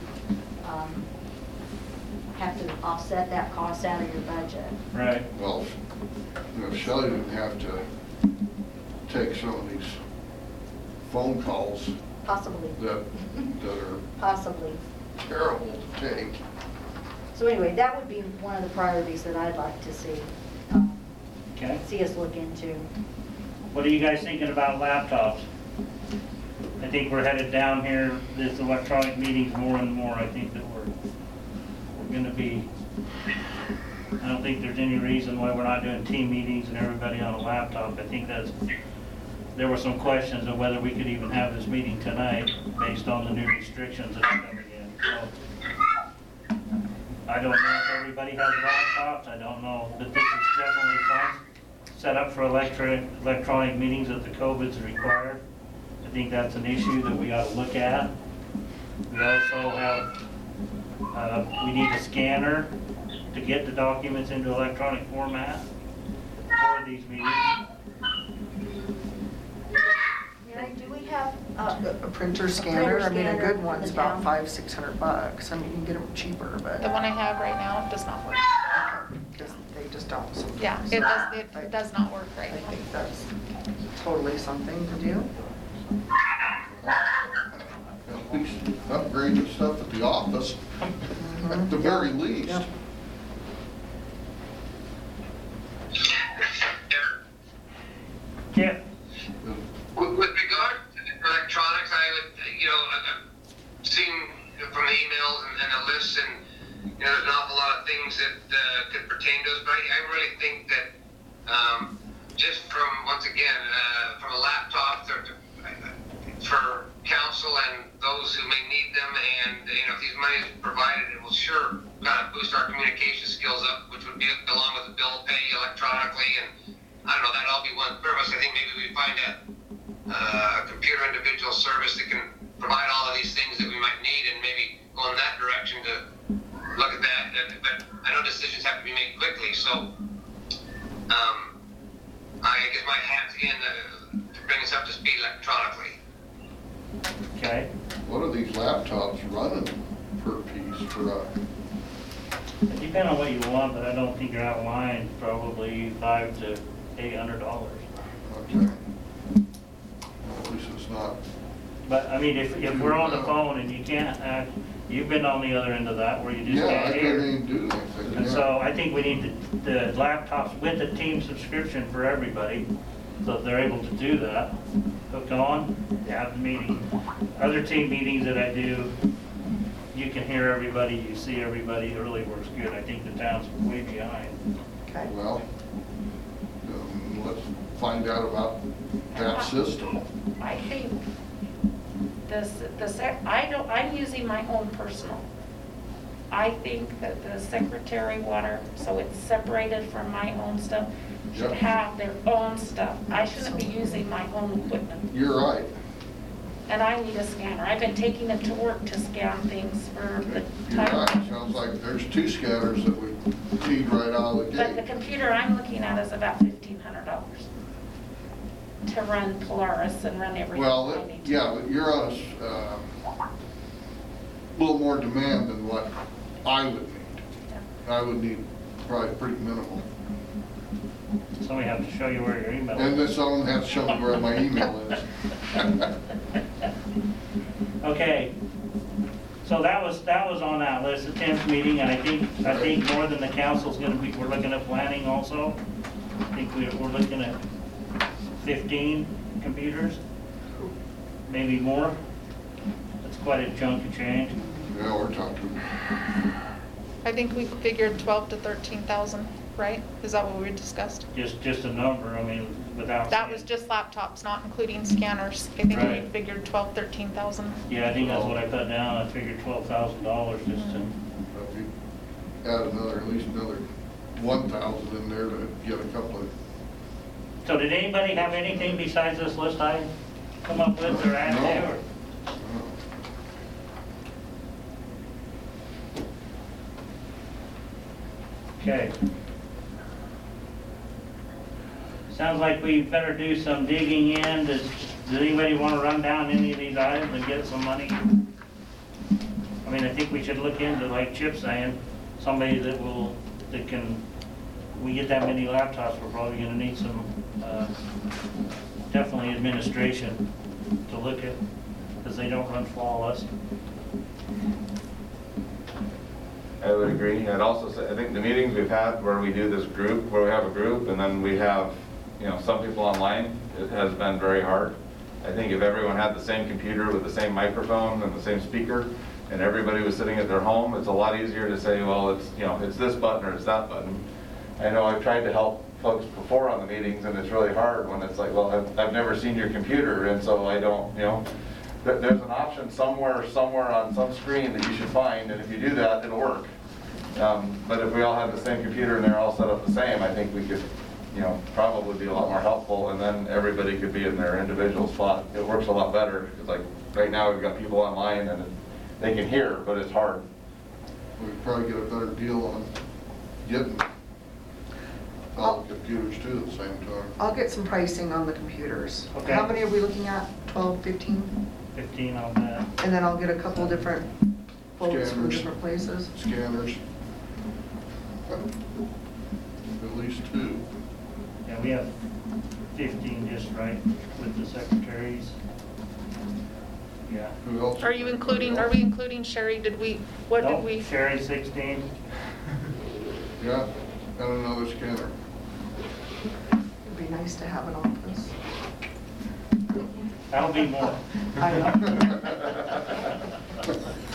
have to offset that cost out of your budget. right. Well, Shelley didn't have to take some of these phone calls Possibly, that are possibly. terrible to take. So anyway, that would be one of the priorities that I'd like to see Okay. us look into. What are you guys thinking about laptops? I think we're headed down here, this electronic meetings more and more. I think that we're gonna be, I don't think there's any reason why we're not doing team meetings and everybody on a laptop. I think there were some questions of whether we could even have this meeting tonight based on the new restrictions that are coming in. So I don't know if everybody has laptops. I don't know, but this is definitely fun. Set up for electronic meetings that the COVID's required. I think that's an issue that we ought to look at. We also have, we need a scanner to get the documents into electronic format for these meetings. Mary, do we have, A printer scanner, I mean, a scanner good one's for the about town? $500-600. I mean, you can get them cheaper, The but one I have right now does not work. they just don't. sometimes. Yeah, it does not work right I now. think that's totally something to do. At least upgrade the stuff at the office, at the very least. Yeah. Yeah, With regard to the electronics, I would and a list, and there's an awful lot of things that could pertain to us. But I really think that just from, once again, from a laptop for council and those who may need them, and if these monies provided, it will sure kind of boost our communication skills up, which would be along with the bill pay electronically, and I don't know, that'd all be one purpose. I think maybe we find a computer individual service that can provide all of these things that we might need, and maybe go in that direction to look at that. But I know decisions have to be made quickly, so I guess my hat's in to bring us up to speed electronically. Okay? What are these laptops running per piece for It depends on what you want, but I don't think you're out of line, probably $500 to $800. okay? At least it's not, But, I mean, if we're on the phone and you can't, you've been on the other end of that where you just yeah, I can't couldn't hear. even do anything. And yeah. so I think we need the laptops with the team subscription for everybody, so that they're able to do that. Hook on, have the meeting. Other team meetings that I do, you can hear everybody, you see everybody, it really works good. I think the town's way behind. Okay. Well, let's find out about that system. I think I'm using my own personal. I think that the secretary water, so it's separated from my own stuff, should Yep. have their own stuff. I shouldn't be using my own equipment. You're right. And I need a scanner. I've been taking it to work to scan things for the You're right. time. Sounds like there's 2 scanners that we need right out of the But the gate. computer I'm looking at is about $1,500 to run Polaris and run everything Well, I need to. yeah, but you're on a little more demand than what I would need. I would need probably pretty minimal. Somebody have to show you where your email And then is. someone has to show me where my email is. Okay, so that was on that list, the 10th meeting, and I think more than the council's gonna be, we're looking at planning also. I think we're looking at 15 computers, maybe more. That's quite a chunk of change. Yeah, we're talking, I think we figured 12 to 13,000, right? Is that what we discussed? Just a number, I mean, without. That was just laptops, not including scanners. I think we Right. figured 12, 13,000. Yeah, I think that's what I put down, I figured $12,000 just to, if you add at least another 1,000 in there to get a couple of, so did anybody have anything besides this list I come up with or add to? Or? Okay. Sounds like we better do some digging in. Does anybody want to run down any of these items and get some money? I mean, I think we should look into, like Chip's saying, somebody that can, we get that many laptops, we're probably gonna need some, definitely administration to look at, because they don't run flawless. I would agree. I'd also say, I think the meetings we've had where we do this group, where we have a group and then we have, some people online, it has been very hard. I think if everyone had the same computer with the same microphone and the same speaker, and everybody was sitting at their home, it's a lot easier to say, well, it's this button or it's that button. I know I've tried to help folks before on the meetings, and it's really hard when it's like, well, I've never seen your computer, and so I don't, there's an option somewhere on some screen that you should find, and if you do that, it'll work. But if we all had the same computer and they're all set up the same, I think we could, probably be a lot more helpful, and then everybody could be in their individual spot. It works a lot better, because like, right now, we've got people online, and they can hear, but it's hard. we'd probably get a better deal on getting all the computers too at the same time. I'll get some pricing on the computers. Okay. How many are we looking at? 12, 15? 15 on that. And then I'll get a couple different quotes from Scanners. different places. Scanners. At least 2. Yeah, we have 15 just right with the secretaries. Yeah. Who else? Are we including Sherry? What did Nope, we? Sherry 16. Yeah, and another scanner. It'd be nice to have an office. That'll be more. I know.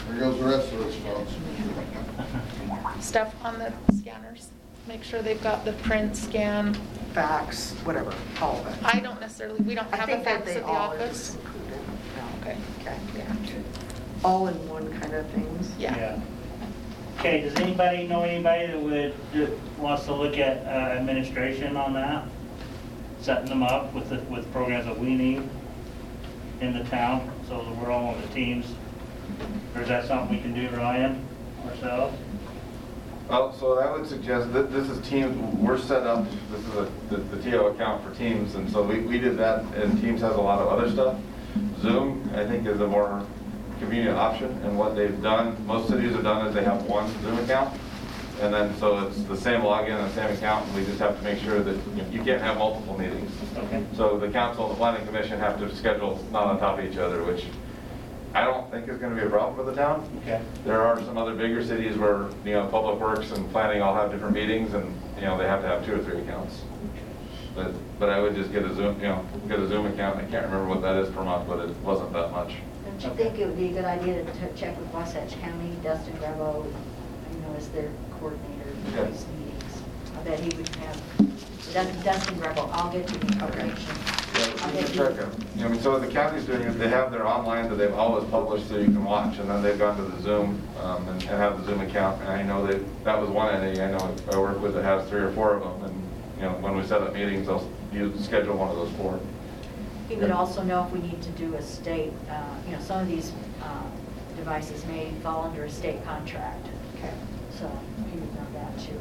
There goes the rest of us, folks. Stuff on the scanners, make sure they've got the print scan. Fax, whatever, all of it. I don't necessarily, we don't I have a think that fax they at the all are office. just included. No. Okay, Okay. yeah, All in one kind of things. yeah. Okay, does anybody know anybody that wants to look at administration on that? Setting them up with programs that we need in the town, so that we're all on the teams? Or is that something we can do, Ryan, ourselves? Well, so I would suggest that this is Teams, we're set up, this is the TO account for Teams, and so we did that, and Teams has a lot of other stuff. Zoom, I think, is a more convenient option, and what they've done, most cities have done is they have one Zoom account, and then so it's the same login and same account, and we just have to make sure that you can't have multiple meetings. Okay. So the council and the planning commission have to schedule not on top of each other, which I don't think is going to be a problem for the town. Okay. There are some other bigger cities where, Public Works and planning all have different meetings, and, they have to have 2 or 3 accounts. But I would just get a Zoom, get a Zoom account. I can't remember what that is per month, but it wasn't that much. Don't you think it would be a good idea to check with Wasatch County, Dustin Grabo, as their coordinator for Yeah. these meetings? I bet he would have, Dustin Grabo, I'll get you the information. I'll Yeah, get we you- can check it. So the county's doing it, they have their online that they've always published so you can watch, and then they've gone to the Zoom and have the Zoom account. And I know that was one entity I know I work with that has 3 or 4 of them, and when we set up meetings, they'll schedule one of those 4. He would also know if we need to do a state, some of these devices may fall under a state contract, Okay. so he would know that too.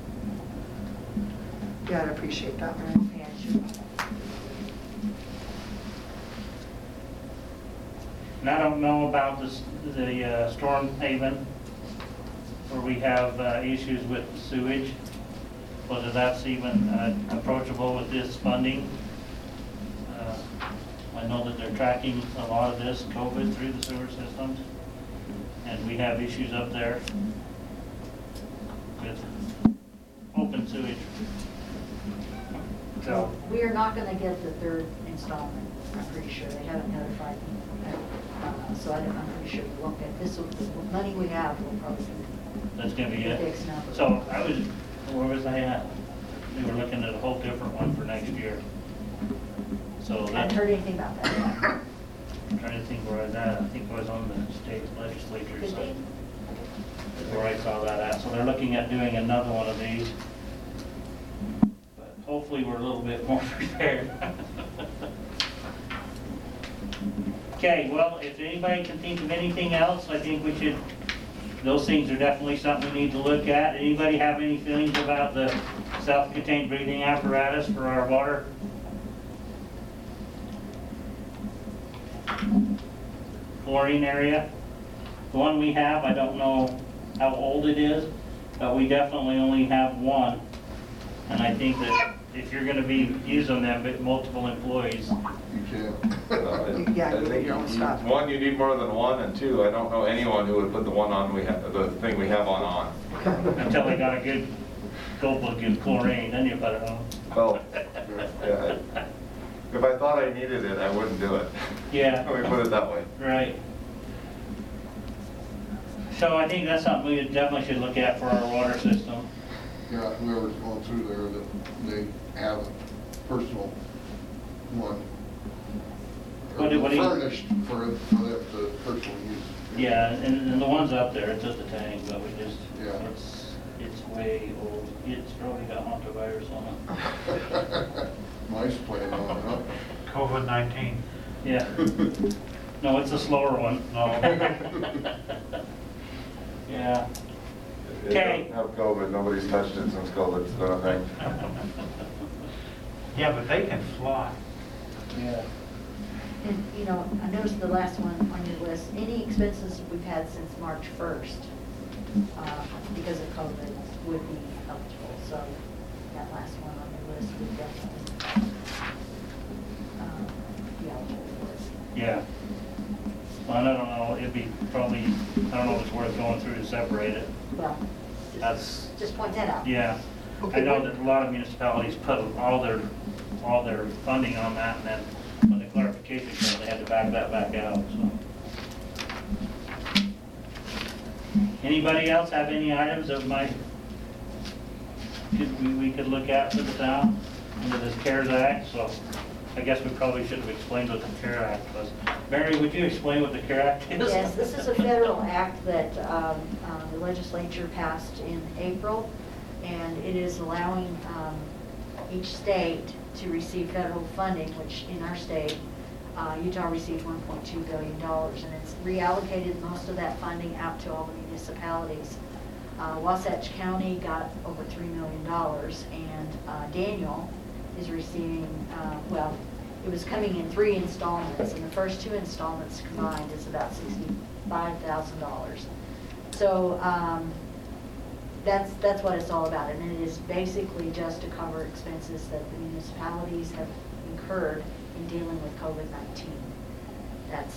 Yeah, I'd appreciate that, Mary. Yeah, sure. And I don't know about the Storm Haven, where we have issues with sewage, whether that's even approachable with this funding. I know that they're tracking a lot of this COVID through the sewer systems, and we have issues up there with open sewage. So, We are not going to get the 3rd installment, I'm pretty sure. They haven't notified me. So I'm pretty sure we won't get this. The money we have will probably that's gonna be it. fix now. So where was I at? We were looking at a whole different one for next year. So I that, haven't heard anything about that yet. I'm trying to think where I was at. I think I was on the state legislature Could side. be. Is where I saw that at. So they're looking at doing another one of these. But hopefully we're a little bit more prepared. Okay, well, if anybody can think of anything else, I think we should, those things are definitely something we need to look at. Anybody have any feelings about the self-contained breathing apparatus for our water? Chlorine area? The one we have, I don't know how old it is, but we definitely only have one. And I think that if you're gonna be using them, but multiple employees, You can't. Yeah, I you think need your own stuff. 1, you need more than 1, and 2, I don't know anyone who would put the one on the thing we have on. until they got a good gulp of good chlorine, then you put it on. Well, yeah, if I thought I needed it, I wouldn't do it. Yeah. Let me put it that way. Right. So I think that's something we definitely should look at for our water system. Yeah, whoever's going through there, that they have a personal one. What do you- Furnished for them to personal use. Yeah, and the ones up there, it's just a tank, but we just, Yeah. it's way old. It's probably got hantavirus on it. Mice playing on it, huh? COVID-19. Yeah. No, it's a slower one. No. Yeah. It Okay. doesn't have COVID, nobody's touched it since COVID's been a thing. Yeah, but they can fly. Yeah. And, I noticed the last one on your list, any expenses we've had since March 1st, because of COVID, would be eligible. So that last one on your list would definitely be eligible for it. Yeah. Well, and I don't know, it'd be probably, I don't know if it's worth going through to separate it. Well, That's, just point that out. yeah. I know that a lot of municipalities put all their funding on that, and then when the clarification came, they had to back that back out, so. Anybody else have any items that we could look at for the town under this CARES Act? So I guess we probably should have explained what the CARES Act was. Mary, would you explain what the CARES Act is? Yes, this is a federal act that the legislature passed in April, and it is allowing each state to receive federal funding, which in our state, Utah received $1.2 billion, and it's reallocated most of that funding out to all the municipalities. Wasatch County got over $3 million, and Daniel is receiving, well, it was coming in 3 installments, and the first 2 installments combined is about $65,000. So that's what it's all about, and it is basically just to cover expenses that the municipalities have incurred in dealing with COVID-19. That's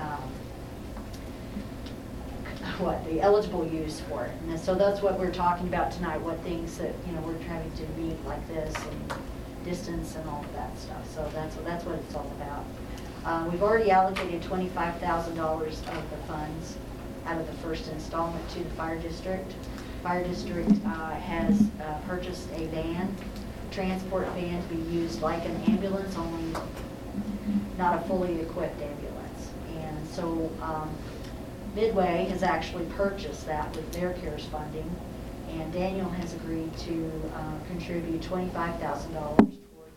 the eligible use for it. And so that's what we're talking about tonight, what things that, we're trying to meet like this and distance and all of that stuff. So that's what it's all about. We've already allocated $25,000 of the funds out of the first installment to the fire district. Fire district has purchased a van, transport van to be used like an ambulance, only not a fully equipped ambulance. And so Midway has actually purchased that with their CARES funding, and Daniel has agreed to contribute $25,000 towards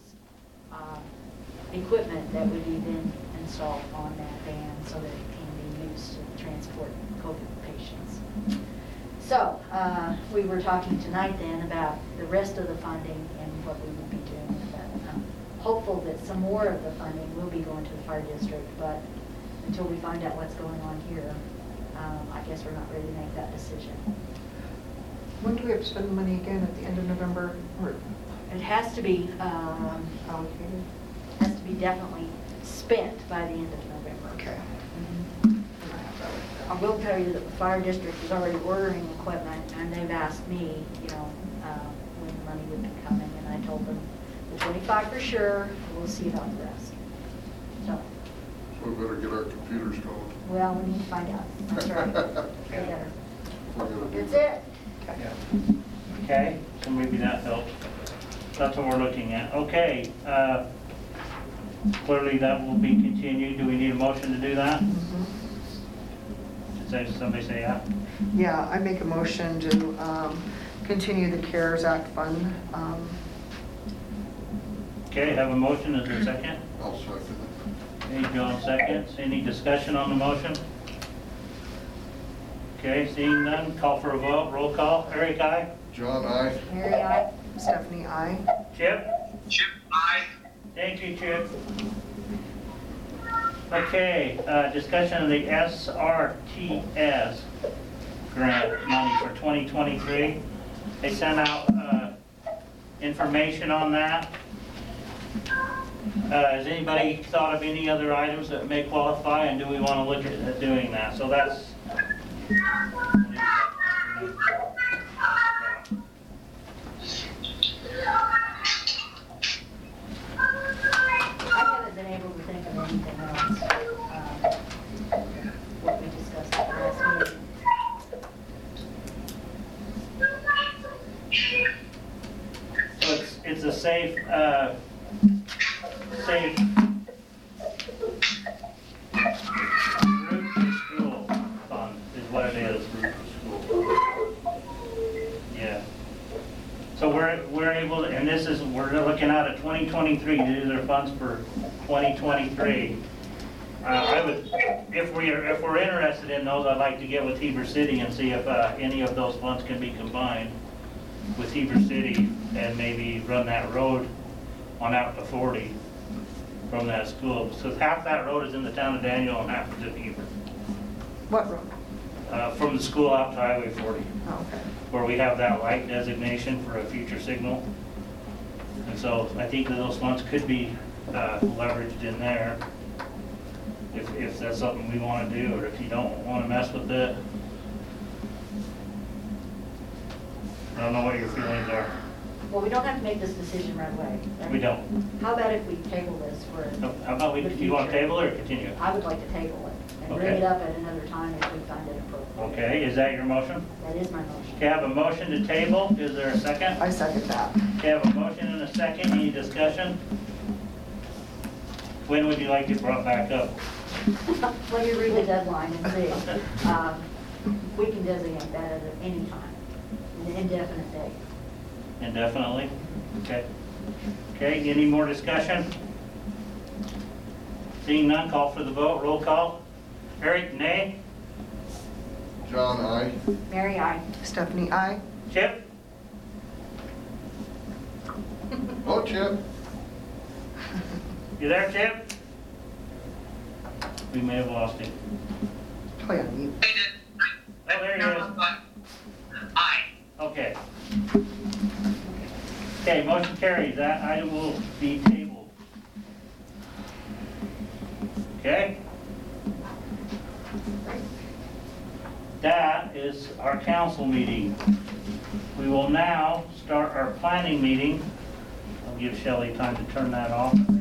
equipment that would be then installed on that van so that it can be used to transport COVID patients. So we were talking tonight then about the rest of the funding and what we would be doing with that. I'm hopeful that some more of the funding will be going to the fire district, but until we find out what's going on here, I guess we're not ready to make that decision. When do we have to spend the money again, at the end of November? Or It has to be allocated? has to be definitely spent by the end of November. Okay. I will tell you that the fire district is already ordering equipment, and they've asked me, when the money would be coming, and I told them the 25 for sure, we'll see about the rest. So, So we better get our computers going. well, we need to find out. That's right. We better. We're gonna do That's that. it. Yeah. Okay, so maybe that helps. That's what we're looking at. Okay, clearly that will be continued. Do we need a motion to do that? Did somebody say yeah? Yeah, I make a motion to continue the CARES Act fund. Okay, have a motion. Is there a second? I'll second it. Okay, John seconds. Any discussion on the motion? Okay, seeing none, call for a vote. Roll call. Eric, aye. John, aye. Mary, I. Stephanie, aye. Chip? Chip, aye. Thank you, Chip. Okay, discussion of the SRTS grant money for 2023. They sent out information on that. Has anybody thought of any other items that may qualify, and do we want to look at doing that? So that's... I haven't been able to think of anything else, what we discussed at the last meeting. So it's a safe route to school fund is what it is, route to school. Yeah. So we're able to, and this is, we're looking at a 2023, these are funds for 2023. I would, if we're interested in those, I'd like to get with Heber City and see if any of those funds can be combined with Heber City and maybe run that road on out to 40 from that school. So half that road is in the town of Daniel and half is in Heber. What road? From the school out to Highway 40, Oh, okay. where we have that light designation for a future signal. And so I think that those funds could be leveraged in there if that's something we want to do, or if you don't want to mess with it. I don't know what your feelings are. Well, we don't have to make this decision right away. We don't. How about if we table this for? How about we, do you want to table it or continue? I would like to table it and bring it Okay. up at another time if we find it appropriate. Okay, is that your motion? That is my motion. Okay, I have a motion to table. Is there a second? I second that. Okay, I have a motion and a second. Any discussion? When would you like it brought back up? Well, you read the deadline and see. We can designate that at any time, an indefinite date. Indefinitely? Okay. Okay, any more discussion? Seeing none, call for the vote. Roll call. Eric, nay? John, I. Mary, I. Stephanie, I. Chip? Oh, Chip. You there, Chip? We may have lost him. Play on mute. They did. Oh, there he is. Aye. Okay. Okay, motion carries. That item will be tabled. Okay? That is our council meeting. We will now start our planning meeting. I'll give Shelley time to turn that off.